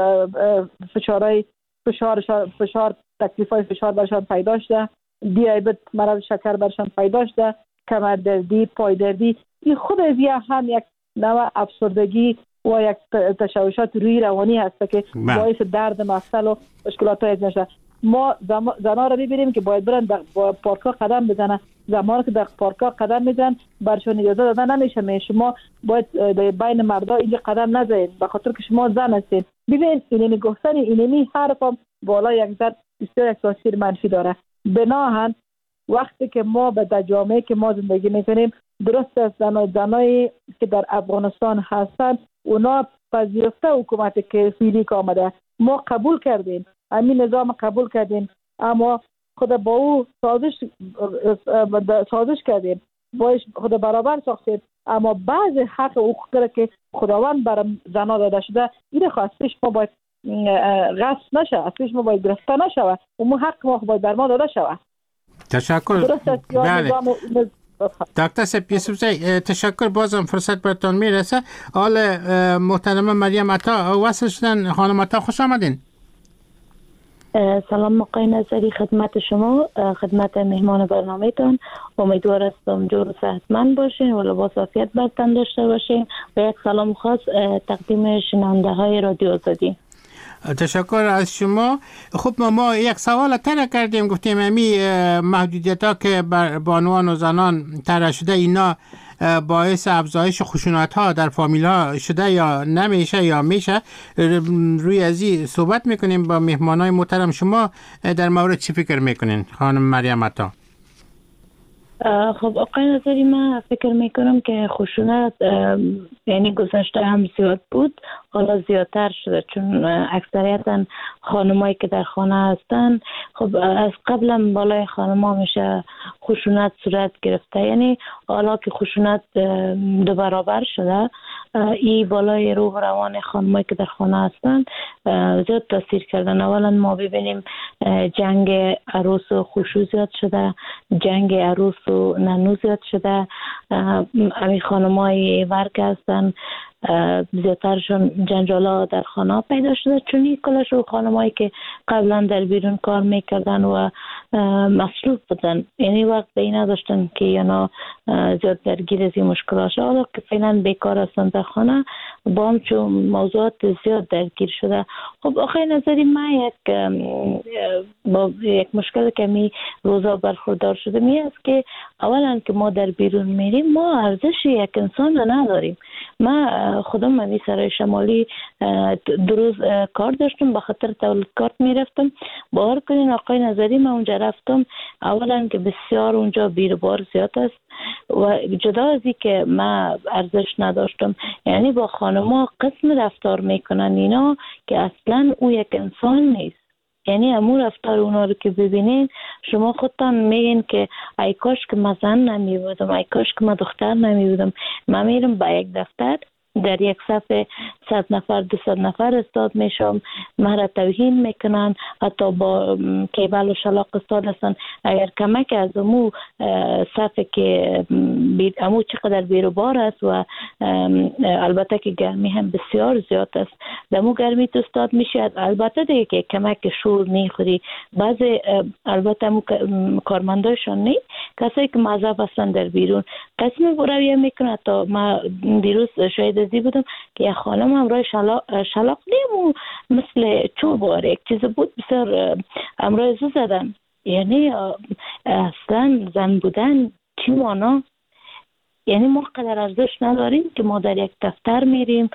فشارهای فشار فشار تکلیفای فشار برشان پیدا شده، دیابت مرض شکر برشان پیدا شده، کمر دردی، پای دردی. این خود از هم یک نوع افسردگی و یک تشوشات روی روانی هست که باعث درد مفصل و مشکلات های نشه. ما زنها رو میبینیم که باید برن در پارکا قدم بزنن، زمانی که در پارکا قدم میزنن برشون اجازه داده نمیشه. می شما باید بین مردا اینجا قدم نزنید به خاطر که شما زن هستید. ببین اینمی گفتن اینمی حرفم بالا یک زن بسیار یک تاثیر منفی داره. بناهن وقتی که ما به در جامعه که ما زندگی میکنیم درست است زنای زنایی که در افغانستان هستند اونا پذیرفته حکومت که فعلی که آمده، ما قبول کردیم، همین نظام قبول کردیم، اما خود با او سازش سازش کردیم، باش خود برابر ساختیم، اما بعض حق و حقوق که خداوند بر زنها داده شده این خواستش ما باید غصب نشه، اصلش ما باید گرفته نشود و ما حق ما باید بر ما داده شود. تشکر. بله دکتر سپیسوزی تشکر. بازم فرصت براتون میرسه. آل محترمه مریم عطا وصل شدن. خانم عطا خوش آمدین. سلام آقای نظری، خدمت شما، خدمت مهمان برنامه‌تان. امیدوار هستم جور و صحتمند باشین و لباس عافیت بر تن داشته باشین و یک سلام خاص تقدیم شنونده های رادیو آزادی. تشکر از شما. خب ما, ما یک سوال طرح کردیم، گفتیم امی محدودیت ها که بر بانوان و زنان طرح شده اینا باعث افزایش خشونت ها در فامیل ها شده یا نمیشه یا میشه. روی ازی صحبت میکنیم با مهمان های محترم. شما در مورد چی فکر میکنین خانم مریم عطا؟ خب آقای نظری، من فکر میکنم که خشونت یعنی گذشته هم زیاد بود، حالا زیادتر شده، چون اکثریتا خانمایی که در خانه هستن خب از قبلا بالای خانما میشه خشونت صورت گرفته، یعنی حالا که خشونت دو برابر شده، این بالای روح و روان خانمایی که در خانه هستن زیاد تاثیر کردن. اولا ما ببینیم جنگ عروس و خشوع زیاد شده، جنگ عروس و ننو زیاد شده. امی خانمای ورک هستن زیادترشون جنجالا در خانه پیدا شده، چون این کلشو خانمایی که قبلا در بیرون کار میکردن و مصروف بودن، یعنی وقت به این نداشتن که یانا زیاد درگیر از این مشکلات شد. حالا که فعلا بیکار هستن در خانه با هم چون موضوعات زیاد درگیر شده. خب آخه نظری من یک با یک مشکل که می روزا برخوردار شده می است که اولا که ما در بیرون میریم ما ارزش یک انسان رو نداریم. من خودم من سرای شمالی دو روز کار داشتم، به خاطر تولید کارت میرفتم. باور کنین آقای نظری من اونجا رفتم، اولا که بسیار اونجا بیروبار زیاد است و جدا از این که من ارزش نداشتم، یعنی با خانما قسم رفتار میکنن اینا که اصلا او یک انسان نیست. یعنی امور رفتار اونا رو که ببینین شما خودتان میگین که ای کاش که من زن نمی بودم، ای کاش که من دختر نمی بودم. من میرم با یک دفتر در یک صفحه صد نفر دو صد نفر استاد میشم، مرا توهین میکنن، حتی با کیبل و شلاق استاد هستن. اگر کمک از امو صفحه که امو چقدر بیروبار است و البته که گرمی هم بسیار زیاد است، دمو گرمی تو استاد میشه، البته دیگه که کمک شور میخوری. بعضی البته امو کارمندایشان نی، کسایی که مذهب هستن در بیرون قسم برویه میکنن. تا ما دیروز شاید ازی بودم که یک خانم امرای شلاق شلاق نیم مثل چوب واره یک چیز بود بسیار امرای زو زدن. یعنی اصلا زن بودن چی مانا؟ یعنی ما قدر ارزش نداریم که ما در یک دفتر میریم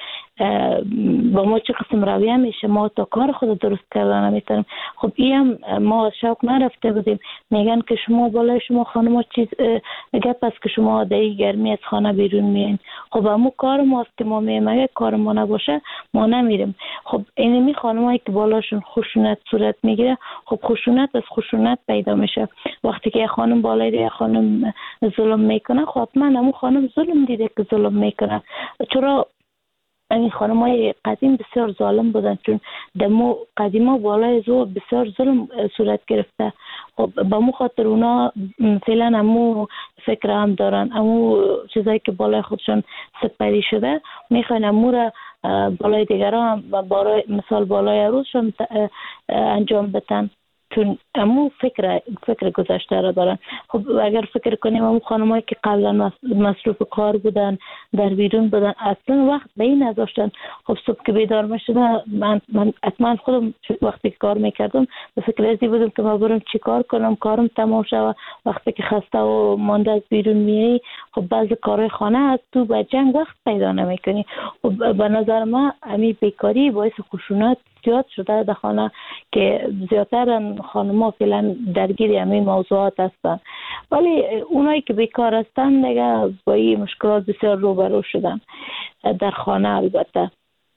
با ما چه قسم رویه میشه، ما تا کار خود درست کردن نمیتونیم. خب این هم ما شوق نرفته بودیم، میگن که شما بالای شما خانم چیز گپ است که شما در این گرمی از خانه بیرون میین. خب همون کار ماست که ما میگیم اگه کار ما نباشه ما نمیریم. خب اینمی خانمایی که بالاشون خشونت صورت میگیره، خب خشونت از خشونت پیدا میشه. وقتی که خانم بالای یک خانم ظلم میکنه، خب من همون خانم ظلم دیده که ظلم میکنه. چرا این خانمای قدیم بسیار ظالم بودن، چون دمو قدیما بالای زو بسیار ظلم صورت گرفته. خب با مو خاطر اونا فعلا همو فکر هم دارن، همو چیزایی که بالای خودشون سپری شده میخوان همو را بالای دیگران و بالای مثال بالای روزشون انجام بدن، چون امو فکر فکر گذشته را دارن. خب اگر فکر کنیم امو خانمایی که قبلا مصروف کار بودن در بیرون بودن اصلا وقت به این نداشتن. خب صبح که بیدار میشدن، من من حتما خودم وقتی کار میکردم به فکر ازی بودم که ما برم چی کار کنم، کارم تمام شد. وقتی که خسته و مانده از بیرون میای، خب بعضی کارهای خانه هست تو با جنگ وقت پیدا نمیکنی. خب به نظر من امی بیکاری باعث خشونت زیاد شده در خانه که زیادتر خانم‌ها فعلا درگیر همین موضوعات هستن، ولی اونایی که بیکار هستن دیگه با این مشکلات بسیار روبرو شدن در خانه. البته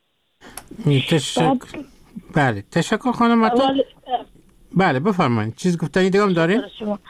تشکر. بله تشکر خانم عطا. بله بفرمایید، چیز گفتنی دیگه هم دارین؟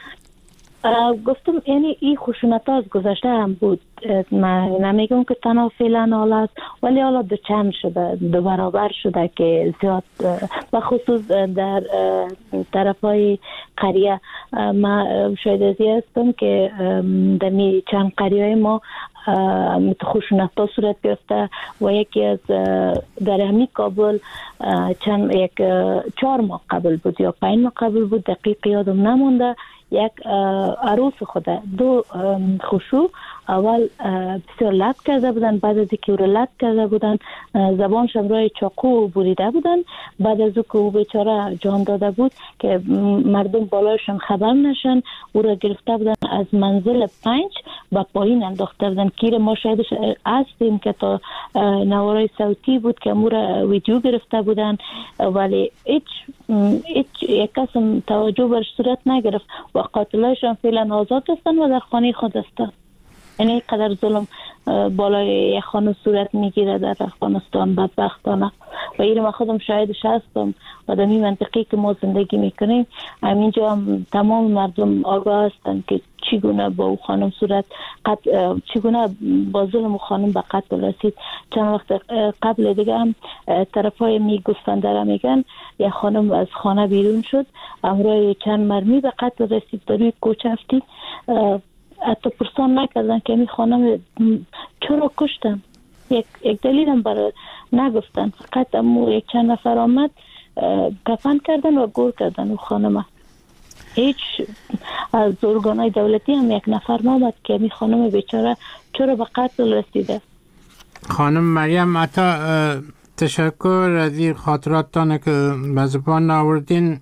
گفتم یعنی این خشونت ها از گذشته هم بود، من نمیگم که تنها فعلا حالا است، ولی حالا دو چند شده، دو برابر شده که زیاد، و خصوص در طرف های قریه. من شاید ازی هستم که در می چند قریه های ما خشونت ها صورت گرفته و یکی از در همی کابل چند یک چهار ماه قبل بود یا پنج ماه قبل بود، دقیق یادم نمونده، یک عروس خود دو خشوع اول بسیار لط کرده بودن، بعد از اینکه او را لط کرده بودن زبانش روی چاقو بریده بودن. بعد از او که او بیچاره جان داده بود که مردم بالایشان خبر نشن، او را گرفته بودن از منزل پنج با پایین انداخته بودن. که ما شایدش هستیم که تا نوارای صوتی بود که او را ویدیو گرفته بودن، ولی هیچ هیچ یک کس توجه برش صورت نگرفت و قاتلایشان فعلا آزاد هستند و در خانه خود هستند. یعنی قدر ظلم بالای یک خانه صورت میگیره در افغانستان بدبختانه و این ما خودم شاهدش هستم و در این منطقی که ما زندگی میکنیم همینجا هم تمام مردم آگاه هستند که چگونه با او خانم صورت قتل، چگونه با ظلم او خانم به قتل رسید. چند وقت قبل دیگه هم طرف های می گستنده میگن یک خانم از خانه بیرون شد، همراه چند مرمی به قتل رسید. در روی کوچه افتید، حتی پرسان نکردن که می خانم چرا کشتن، یک یک دلیل هم برای نگفتن، فقط امو یک چند نفر آمد کفن کردن و گور کردن و خانم. هیچ از ارگانهای دولتی هم یک نفر نامد که می خانم بیچاره چرا به قتل رسیده. خانم مریم عطا، تشکر از این خاطراتتان که به زبان آوردین.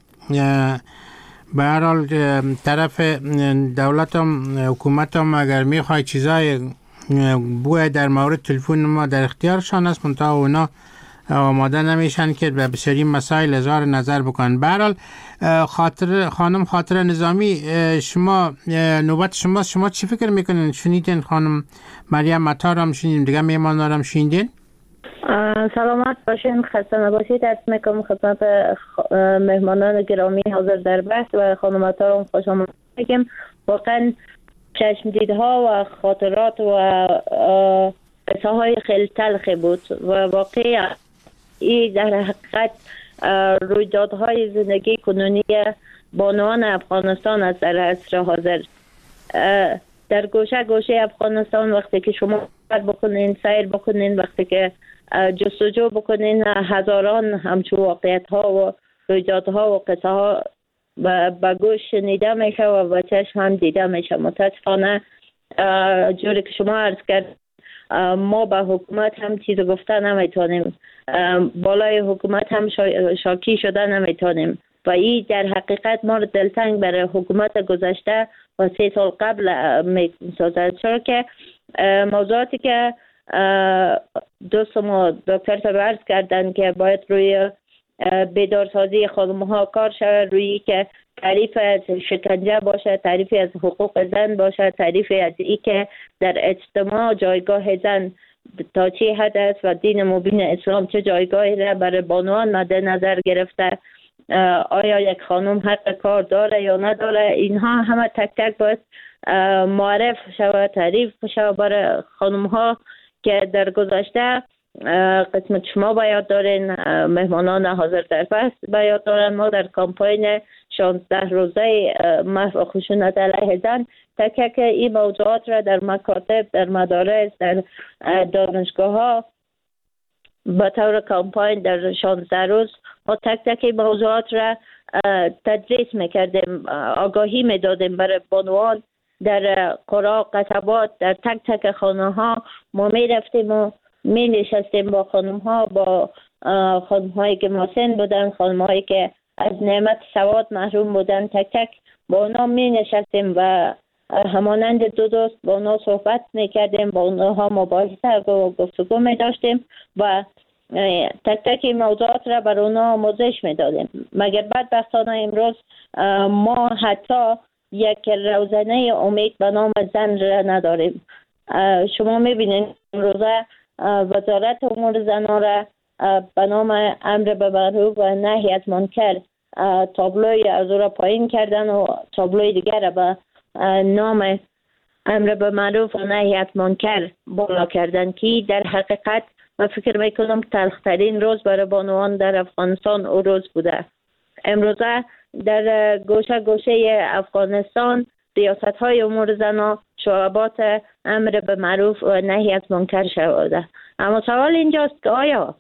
به هر حال طرف دولت هم حکومت هم اگر میخوای چیزای بوی در مورد تلفن ما در اختیارشان است، منتها اونا آماده نمیشن که به بسیاری مسائل اظهار نظر بکنن. به هر حال خاطر خانم خاطر نظامی، شما نوبت شما شما چی فکر میکنین؟ شنیدین خانم مریم عطا را هم شنیدین، دیگه میهمانا را هم شنیدین؟ سلامت باشین، خسته نباشید. عرض میکنم خدمت مهمانان گرامی حاضر در بحث و خانم عطا را خوش آمد میگم. واقعا چشم دیدها و خاطرات و قصه های خیلی تلخی بود و واقعا این در حقیقت رویدادهای زندگی کنونی بانوان افغانستان است در عصر حاضر. در گوشه گوشه افغانستان وقتی که شما بکنین، سیر بکنین، وقتی که جستجو بکنین، هزاران همچون واقعیت ها و رویدادها و قصه ها به گوش شنیده میشه و به چشم هم دیده میشه. متاسفانه جوری که شما عرض کرد ما به حکومت هم چیز گفته نمیتونیم، بالای حکومت هم شاکی شده نمیتونیم و این در حقیقت ما رو دلتنگ برای حکومت گذشته و سه سال قبل میسازد. چرا که موضوعاتی که دوست ما دکتر صاحب عرض کردن که باید روی بیدارسازی خانم ها کار شود، روی که تعریف از شکنجه باشه، تعریف از حقوق زن باشه، تعریف از ای که در اجتماع جایگاه زن تا چه حد است و دین مبین اسلام چه جایگاهی را برای بانوان مد نظر گرفته، آیا یک خانم حق کار داره یا نداره، اینها همه تک تک باید معرف شود، تعریف شود برای خانم ها که در گذشته قسمت شما باید دارین، مهمانان حاضر در بحث باید دارن. ما در کامپاین شانزده روزه محو خشونت علیه زن تک تک این موضوعات را در مکاتب، در مدارس، در دانشگاه ها به طور کامپاین در شانزده روز ما تک تک این موضوعات را تدریس میکردیم، آگاهی میدادیم برای بانوان در قرا، قصبات، در تک تک خانه ها. ما میرفتیم و می نشستیم با خانم ها، با خانم هایی که مسن بودن، خانم هایی که از نعمت سواد محروم بودن، تک تک با اونا می نشستیم و همانند دو دوست با اونا صحبت می کردیم، با اونا مباحثه و گفتگو می داشتیم و تک تک این موضوعات را بر اونا آموزش می دادیم. مگر بدبختانه امروز ما حتی یک روزنه امید به نام زن را نداریم. شما می بینید امروزه وزارت امور زنان را به نام امر به معروف و نهی از منکر تابلوی از او را پایین کردن و تابلوی دیگر را به نام امر به معروف و نهی از منکر بالا کردن که در حقیقت من فکر میکنم تلخترین روز برای بانوان در افغانستان او روز بوده. امروزه در گوشه گوشه افغانستان ریاست های امور زنان شعبات امر به معروف و نهی از منکر شده. اما سوال اینجاست که آیا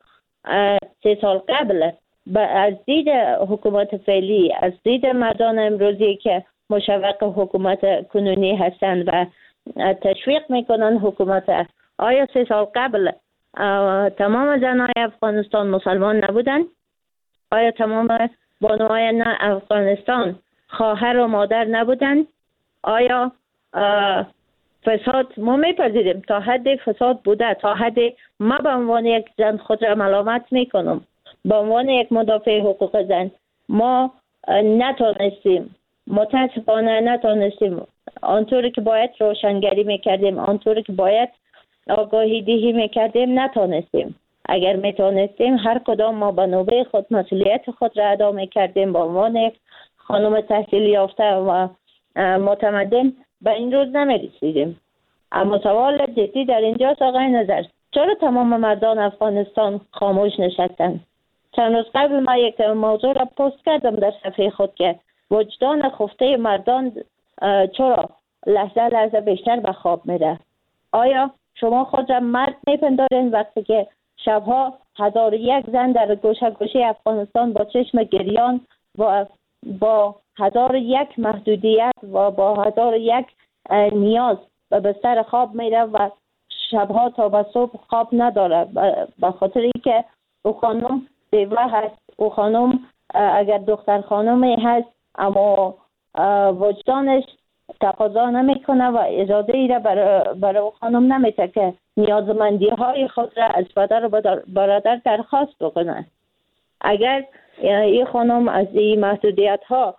سه سال قبل از دید حکومت فعلی، از دید مردان امروزی که مشوق حکومت کنونی هستند و تشویق میکنن حکومت. آیا سه سال قبل تمام زنای افغانستان مسلمان نبودن؟ آیا تمام بانوهای افغانستان خواهر و مادر نبودن؟ آیا فساد ما میپذیریم تا حد فساد بوده، تا حد ما به عنوان یک زن خود را ملامت میکنم، به عنوان یک مدافع حقوق زن ما نتونستیم، متاسفانه نتونستیم آنطوری که باید روشنگری میکردیم، آنطوری که باید آگاهی دهی میکردیم نتونستیم. اگر میتونستیم هر کدام ما به نوبه خود مسئولیت خود را ادا میکردیم، به عنوان یک خانم تحصیل یافته و متمدن به این روز نمیرسیدیم. اما سوال جدی در اینجاست آقای نظر، چرا تمام مردان افغانستان خاموش نشستند؟ چند روز قبل ما یک موضوع را پست کردم در صفحه خود که وجدان خفته مردان چرا لحظه لحظه بیشتر به خواب میره. آیا شما خود را مرد میپندارین وقتی که شبها هزار یک زن در گوشه گوشه افغانستان با چشم گریان و با هزار یک محدودیت و با هزار یک نیاز به بستر خواب میره و شبها تا به صبح خواب نداره به خاطر اینکه او خانم بیوه هست، او خانم اگر دختر خانمی هست اما وجدانش تقاضا نمیکنه و اجازه ای را برای برای او خانم نمیده که نیازمندی های خود را از پدر و برادر درخواست بکنه. اگر این خانم از این محدودیت ها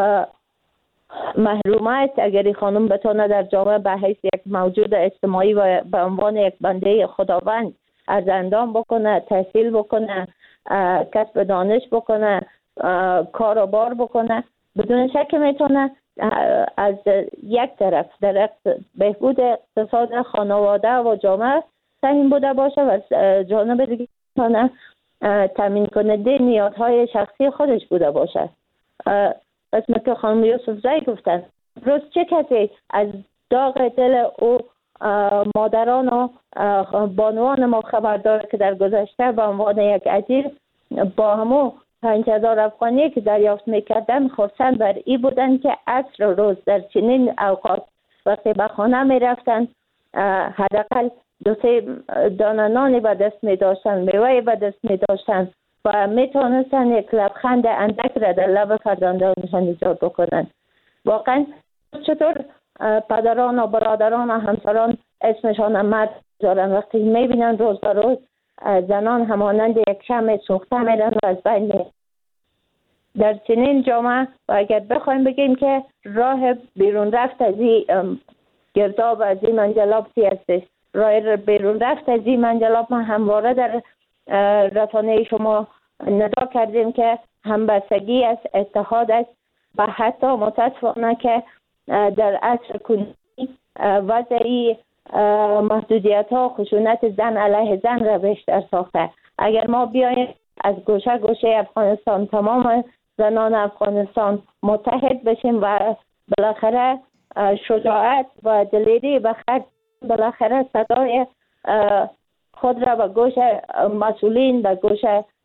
محروم است، اگر این خانم بتونه در جامعه به حیث یک موجود اجتماعی و به عنوان یک بنده خداوند از اندام بکنه، تحصیل بکنه، کسب دانش بکنه، کار و بار بکنه، بدون شک میتونه از یک طرف در بهبود اقتصاد خانواده و جامعه سهم بوده باشه و جانب دیگه میتونه تامین کننده نیازهای شخصی خودش بوده باشه. قسمت که خانم یوسف زی گفتن روز چه کسی از داغ دل او مادران و بانوان ما خبر داره که در گذشته به عنوان یک اجیر با همو پنج هزار افغانی که دریافت میکردن خرسند بر ای بودن که عصر روز در چنین اوقات وقتی به خانه میرفتن حداقل دو سه دانه نانی به دست میداشتن، میوه به دست میداشتن و میتونستن یک لبخند اندک را در لب فرزندانشان ایجاد بکنن. واقعا چطور پدران و برادران و همسران اسمشان مرد دارن وقتی میبینن روز به روز زنان همانند یک شمع سوخته میرن و از بین میرن. در چنین جامعه و اگر بخوایم بگیم که راه بیرون رفت از این گرداب، از این منجلاب چی هستش، راه بیرون رفت از این منجلاب ما همواره در رسانه شما ندا کردیم که همبستگی است، اتحاد است و حتی متاسفانه که در عصر کنونی وضعی محدودیت ها خشونت زن علیه زن را بیشتر ساخته. اگر ما بیایم از گوشه گوشه افغانستان تمام زنان افغانستان متحد بشیم و بالاخره شجاعت و دلیری بخیر بالاخره صدای خود را به گوش مسئولین به گوش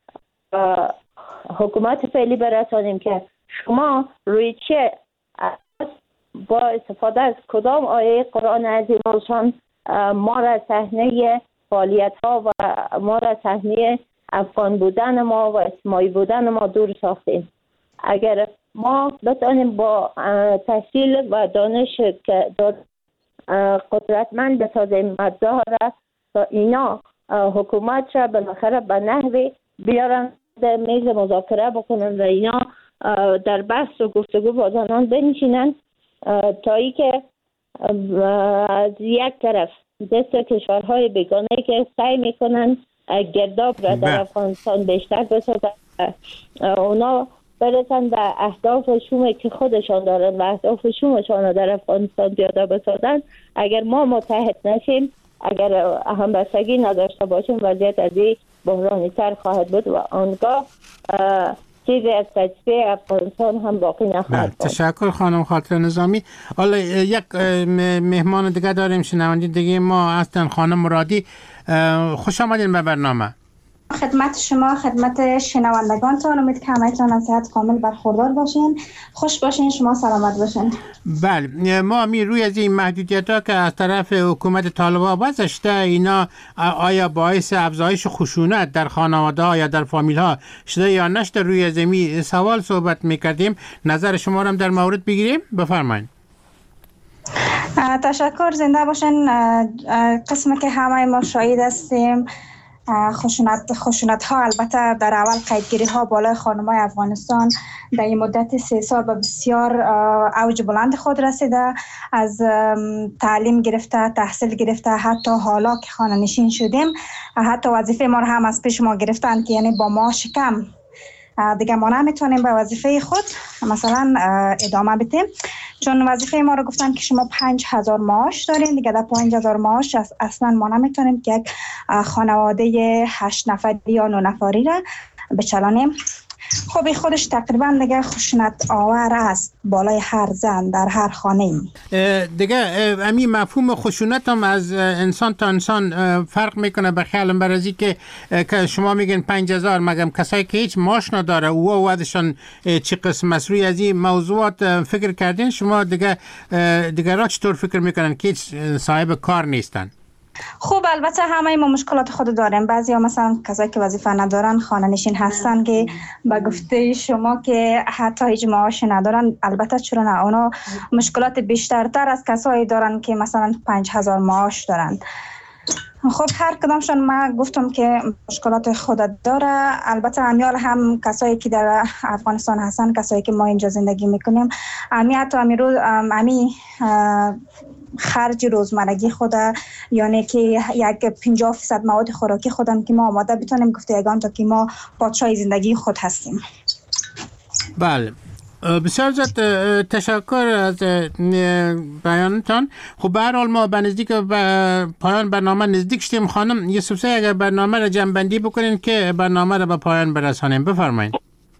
حکومت فعلی برسانیم که شما روی چه با استفاده از کدام آیه قرآن عظیم الشان ما را صحنه فعالیت ها و ما را صحنه افغان بودن ما و اجتماعی بودن ما دور ساختیم. اگر ما بتانیم با تحصیل و دانش که قدرتمند بسازیم مردها را تا اینا حکومت را بالاخره به نحوی بیارن در میز مذاکره بکنن و اینا در بحث و گفتگو با زنان بنشینن تا ای که از یک طرف دست کشورهای بیگانه که سعی میکنن گرداب را در افغانستان بیشتر بسازن اونا برسن به اهداف شومی که خودشان دارن و اهداف شومشان را در افغانستان پیاده بسازن. اگر ما متحد نشیم، اگر همبستگی نداشته باشیم، وضعیت از این بحرانی تر خواهد بود و آنگاه چیزی از تجربه افغانستان هم باقی نخواهد بود. تشکر خانم خاطر نظامی. حالا یک مهمان دیگه داریم، شنونده دیگه ما هستن خانم مرادی. خوش آمدین به برنامه. خدمت شما، خدمت شنوندگانتان، امید که همه‌تان از صحت کامل برخوردار باشین، خوش باشین، شما سلامت باشین. بله، ما می روی از این محدودیت ها که از طرف حکومت طالبان وضع شده، اینا آیا باعث افزایش خشونت در خانواده ها یا در فامیل ها شده یا نشده، روی از این سوال صحبت میکردیم. نظر شما رو هم در مورد بگیریم، بفرمایید. تشکر، زنده باشین. قسمی که همه ما شاهد هستیم خشونت خشونت ها البته در اول قیدگیری ها بالای خانم‌های افغانستان در این مدت سه سال به بسیار اوج بلند خود رسیده، از تعلیم گرفته، تحصیل گرفته، حتی حالا که خانه نشین شدیم حتی وظیفه ما رو هم از پیش ما گرفتن که یعنی با معاش کم دیگه ما نمیتونیم به وظیفه خود مثلا ادامه بدیم، چون وظیفه ما رو گفتن که شما پنج هزار معاش دارین دیگه، در پنج هزار معاش اصلا ما نمیتونیم که یک خانواده هشت نفری یا نه نفری را بچلانیم. خب این خودش تقریبا دیگه خشونت آور است بالای هر زن در هر خانه ای. دیگه همین مفهوم خشونت هم از انسان تا انسان فرق میکنه. به خیالم برازی که که شما میگن پنج هزار، مگم کسایی که هیچ معاش نداره او و ودشان چی قسم است؟ روی از این موضوعات فکر کردین شما؟ دیگه دیگه را چطور فکر میکنن که هیچ صاحب کار نیستن؟ خوب، البته همه ما مشکلات خود داریم. بعضی ها مثلا کسایی که وظیفه ندارن، خانه نشین هستن که به گفته شما که حتی هیچ معاش ندارن. البته چرا نه، اونا مشکلات بیشترتر از کسایی دارن که مثلا پنج هزار معاش دارن. خب هر کدامشون ما گفتم که مشکلات خودت داره. البته امیال هم کسایی که در افغانستان هستن، کسایی که ما اینجا زندگی میکنیم، امی حتی امی روز امی خرج روزمرگی خود، یعنی که یک پنجاه درصد مواد خوراکی خودم که ما آماده بتونیم گفته یگان تا که ما پادشاه زندگی خود هستیم. بله، بسیار زیاد تشکر از بیانتان. خب به هر حال ما به نزدیک پایان برنامه نزدیک شدیم. خانم یوسفزی اگر برنامه را جمع بندی بکنین که برنامه را به پایان برسانیم، بفرمایید.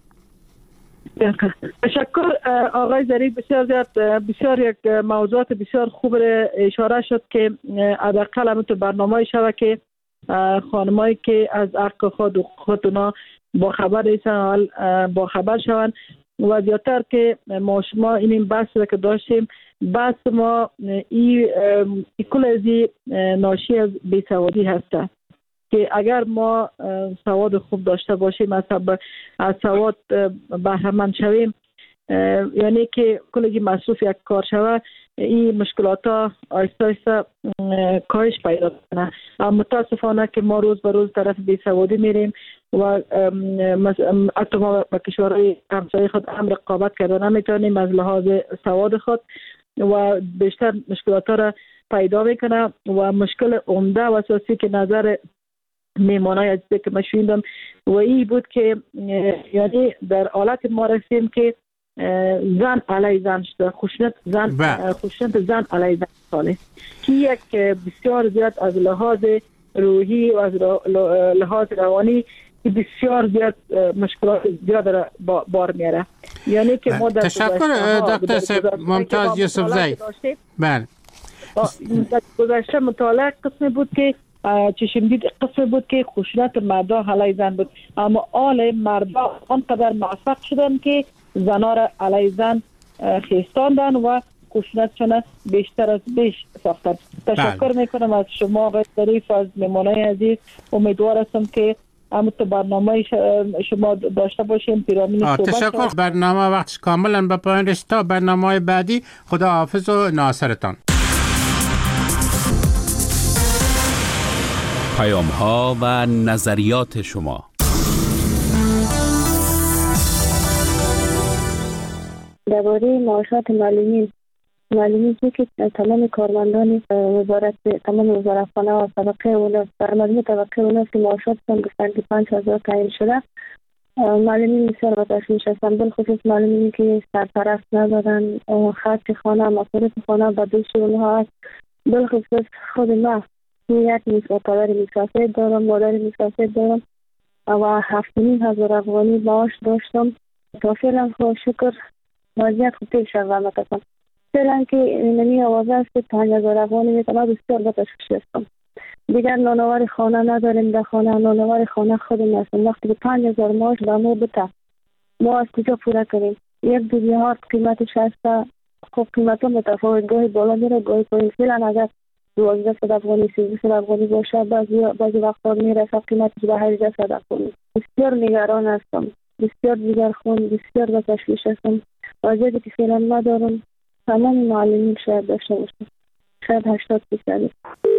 تشکر آقای ظریف، بسیار زیاد بسیار یک موضوعات بسیار خوب را اشاره شد که حداقل هم تو برنامه شود که خانمایی که از حق خود و خودنا با خبر ایسان با خبر شوند و زیادتر که ما شما این بحث را که داشتیم، بحث ما این کل ازی ناشی از بیسوادی هسته که اگر ما سواد خوب داشته باشیم، از سواد بهره‌مند شویم، یعنی که کلگی مصروف یک کار شود، این مشکلات ها آیسته آیسته کاهش پیدا کنه. اما متاسفانه که ما روز به روز طرف بیسوادی میریم و حتی ما با کشورهای همسایه خود هم رقابت کرده نمیتونیم از لحاظ سواد خود و بیشتر مشکلات ها را پیدا میکنه. و مشکل عمده و اساسی که نظر میمانای عزیزی که ما شویندم و این بود که یعنی در حالت ما رسیم که زن علیه زن شده، خشونت زن خشونت زن علیه زن ساله که یک بسیار زیاد از لحاظ روحی و از لحاظ روانی بسیار زیاد مشکلات زیاد را بار میاره. یعنی که ما در تشکر دکتر ممتاز یوسفزی. بله، در گذشته مطالعه قسمی بود که چشم دید قسم بود که خشونت مردا علیه زن بود، اما آل مردا آنقدر موفق شدن که زنا را علیه زن خیستاندن و خشونتشون بیشتر از بیش ساختن. تشکر میکنم از شما آقای ظریف، از مهمانای عزیز. امیدوار هستم که همون برنامه شما داشته باشیم پیرامون صحبت. تشکر. برنامه وقتش کاملا به پایان رسید. تا برنامه بعدی، خدا حافظ و ناصرتان. پیام ها و نظریات شما. درباره معاشات معلمین معلومی که تمام کارمندان وزارت تمام وزارتخانه و طبقه اول در مجموع طبقه اول که معاشاتشون گفتن که پنج هزار تعیین شده، معلمین بسیار با تشویش هستند، بالخصوص معلمینی که سرپرست ندارن، خرج خانه مصارف خانه به دوش اونها است. بالخصوص خود ما یک پدر مسافر دارم، مادر مسافر دارم و هفت و نیم هزار افغانی معاش داشتم. تا فعلا خدا شکر وضعیت خوب پیش رفته است. فعلا که نمی آوازه است که پنج هزار افغانی میتونم بسیار با تشویش هستم. دیگر نانوار خانه نداریم در خانه. نانوار خانه خودم هستیم. وقتی که پنج هزار ماش به ما بده ما از کجا پوره کنیم؟ یک دو بیهار قیمتش هست. خب قیمت ها متفاوت، گاهی بالا میره گاهی پایین. فعلا اگر دوازده صد افغانی سیزده صد افغانی باشه بعضی بعضی وقتا میرسه قیمتش به هجده صد افغانی. بسیار نگران هستم، بسیار دیگر خون، بسیار به تشویش هستم. وضعیتی که فعلا ندارم تمام معلمین شاید داشته باشم، شاید هشتاد درصد.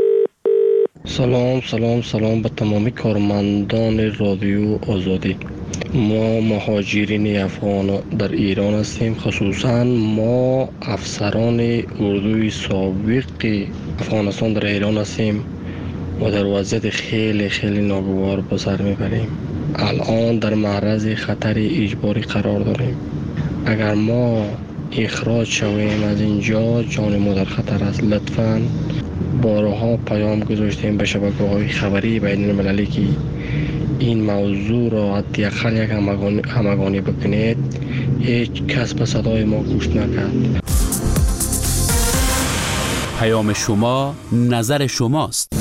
سلام سلام سلام به تمام کارمندان رادیو آزادی. ما مهاجرین افغان در ایران هستیم، خصوصا ما افسران اردوی سابق افغانستان در ایران هستیم و در وضعیت خیلی خیلی ناگوار به سر میبریم. الان در معرض خطر اجباری قرار داریم. اگر ما اخراج شویم از اینجا جان ما در خطر است. لطفاً بارها پیام گذاشتیم به شبکه‌های خبری بین المللی که این موضوع را حداقل یک همگانی, همگانی بکنید. هیچ کس به صدای ما گوش نکرد. پیام شما نظر شماست.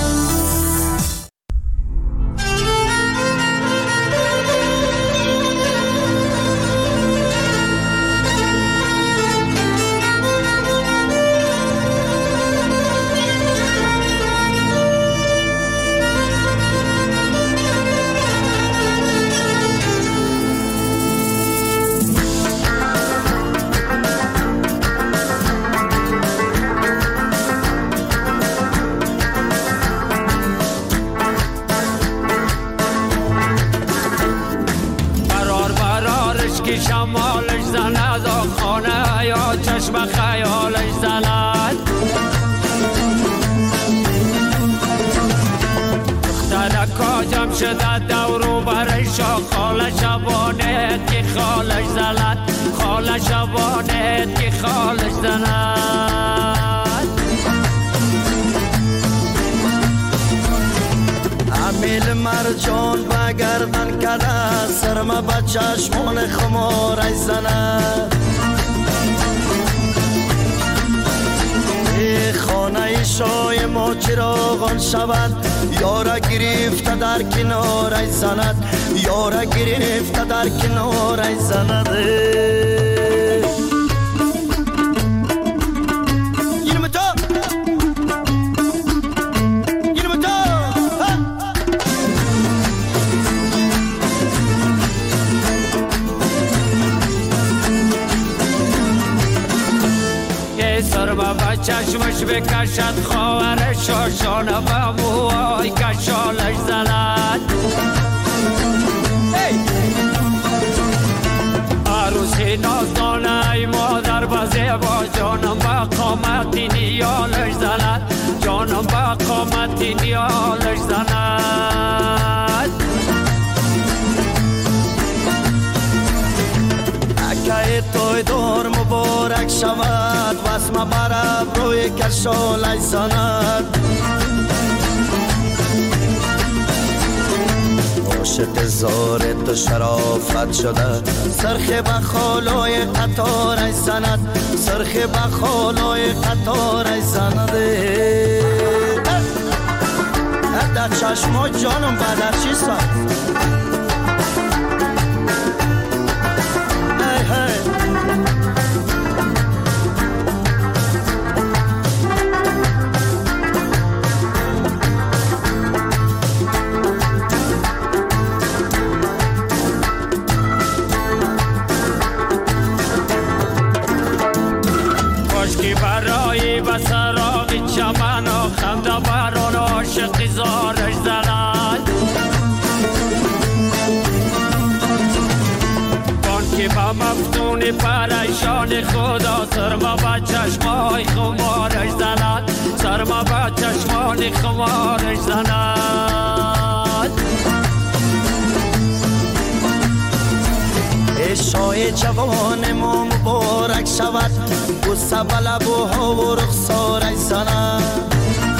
شمالش زند و خانه یا چشم خیالش زند. دخترکا جمع شده دورو برش خاله شبانه که خالش زند، خاله شبانه که خالش زند. امیل مرجان و گردن کده سرما به چشمان خمارش زند. ای خانه شای ما چراغان شود، یاره گرفته در کنارش زند، یاره گرفته در کنارش زند. چشمش بکشد خواهر شاشانه و موهای کشالش زند. عروسی نازدانه ای مادر بزه با جانم با قامتی نیالش زند، جانم با قامتی نیالش زند. اکه توی دور مبارک شود واسم برب روی کشالش زند. عاشق زار تو شرافت شده سرخ بخالای قطارش زند، سرخ بخالای قطارش زند. در چشما جانم بدر چی سند. برای به سراغ چمن و خنده بران عاشق زارش زند. بان که با مفتون پریشان خدا سرما با چشمای خمارش زند، سرما با چشمان خمارش زند. شای جوان ما مبارک شود بوسه به لبوها و رخسارش زند.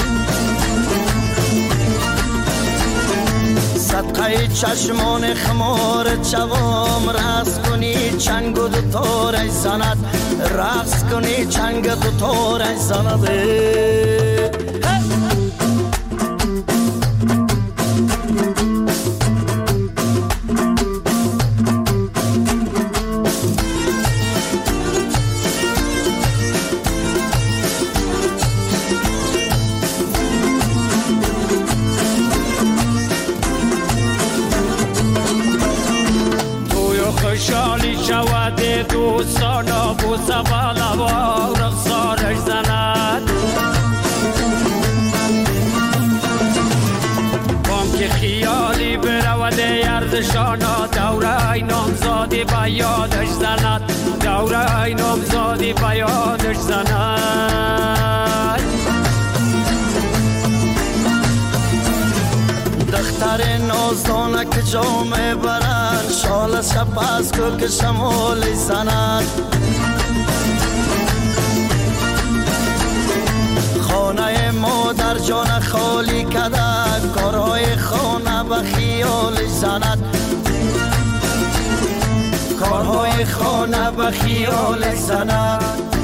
صدقه چشمان خمار جوام رقص کنی چنگ و دوتارش زند، رقص کنی چنگ دوتارش زند. سالی به یادش زند. دختر نازدانه که جامه برند شال شب از کو که شمال زند. خانه مادر جان خالی کده کارهای خانه به خیال زند. کارهای خانه به خیال زند.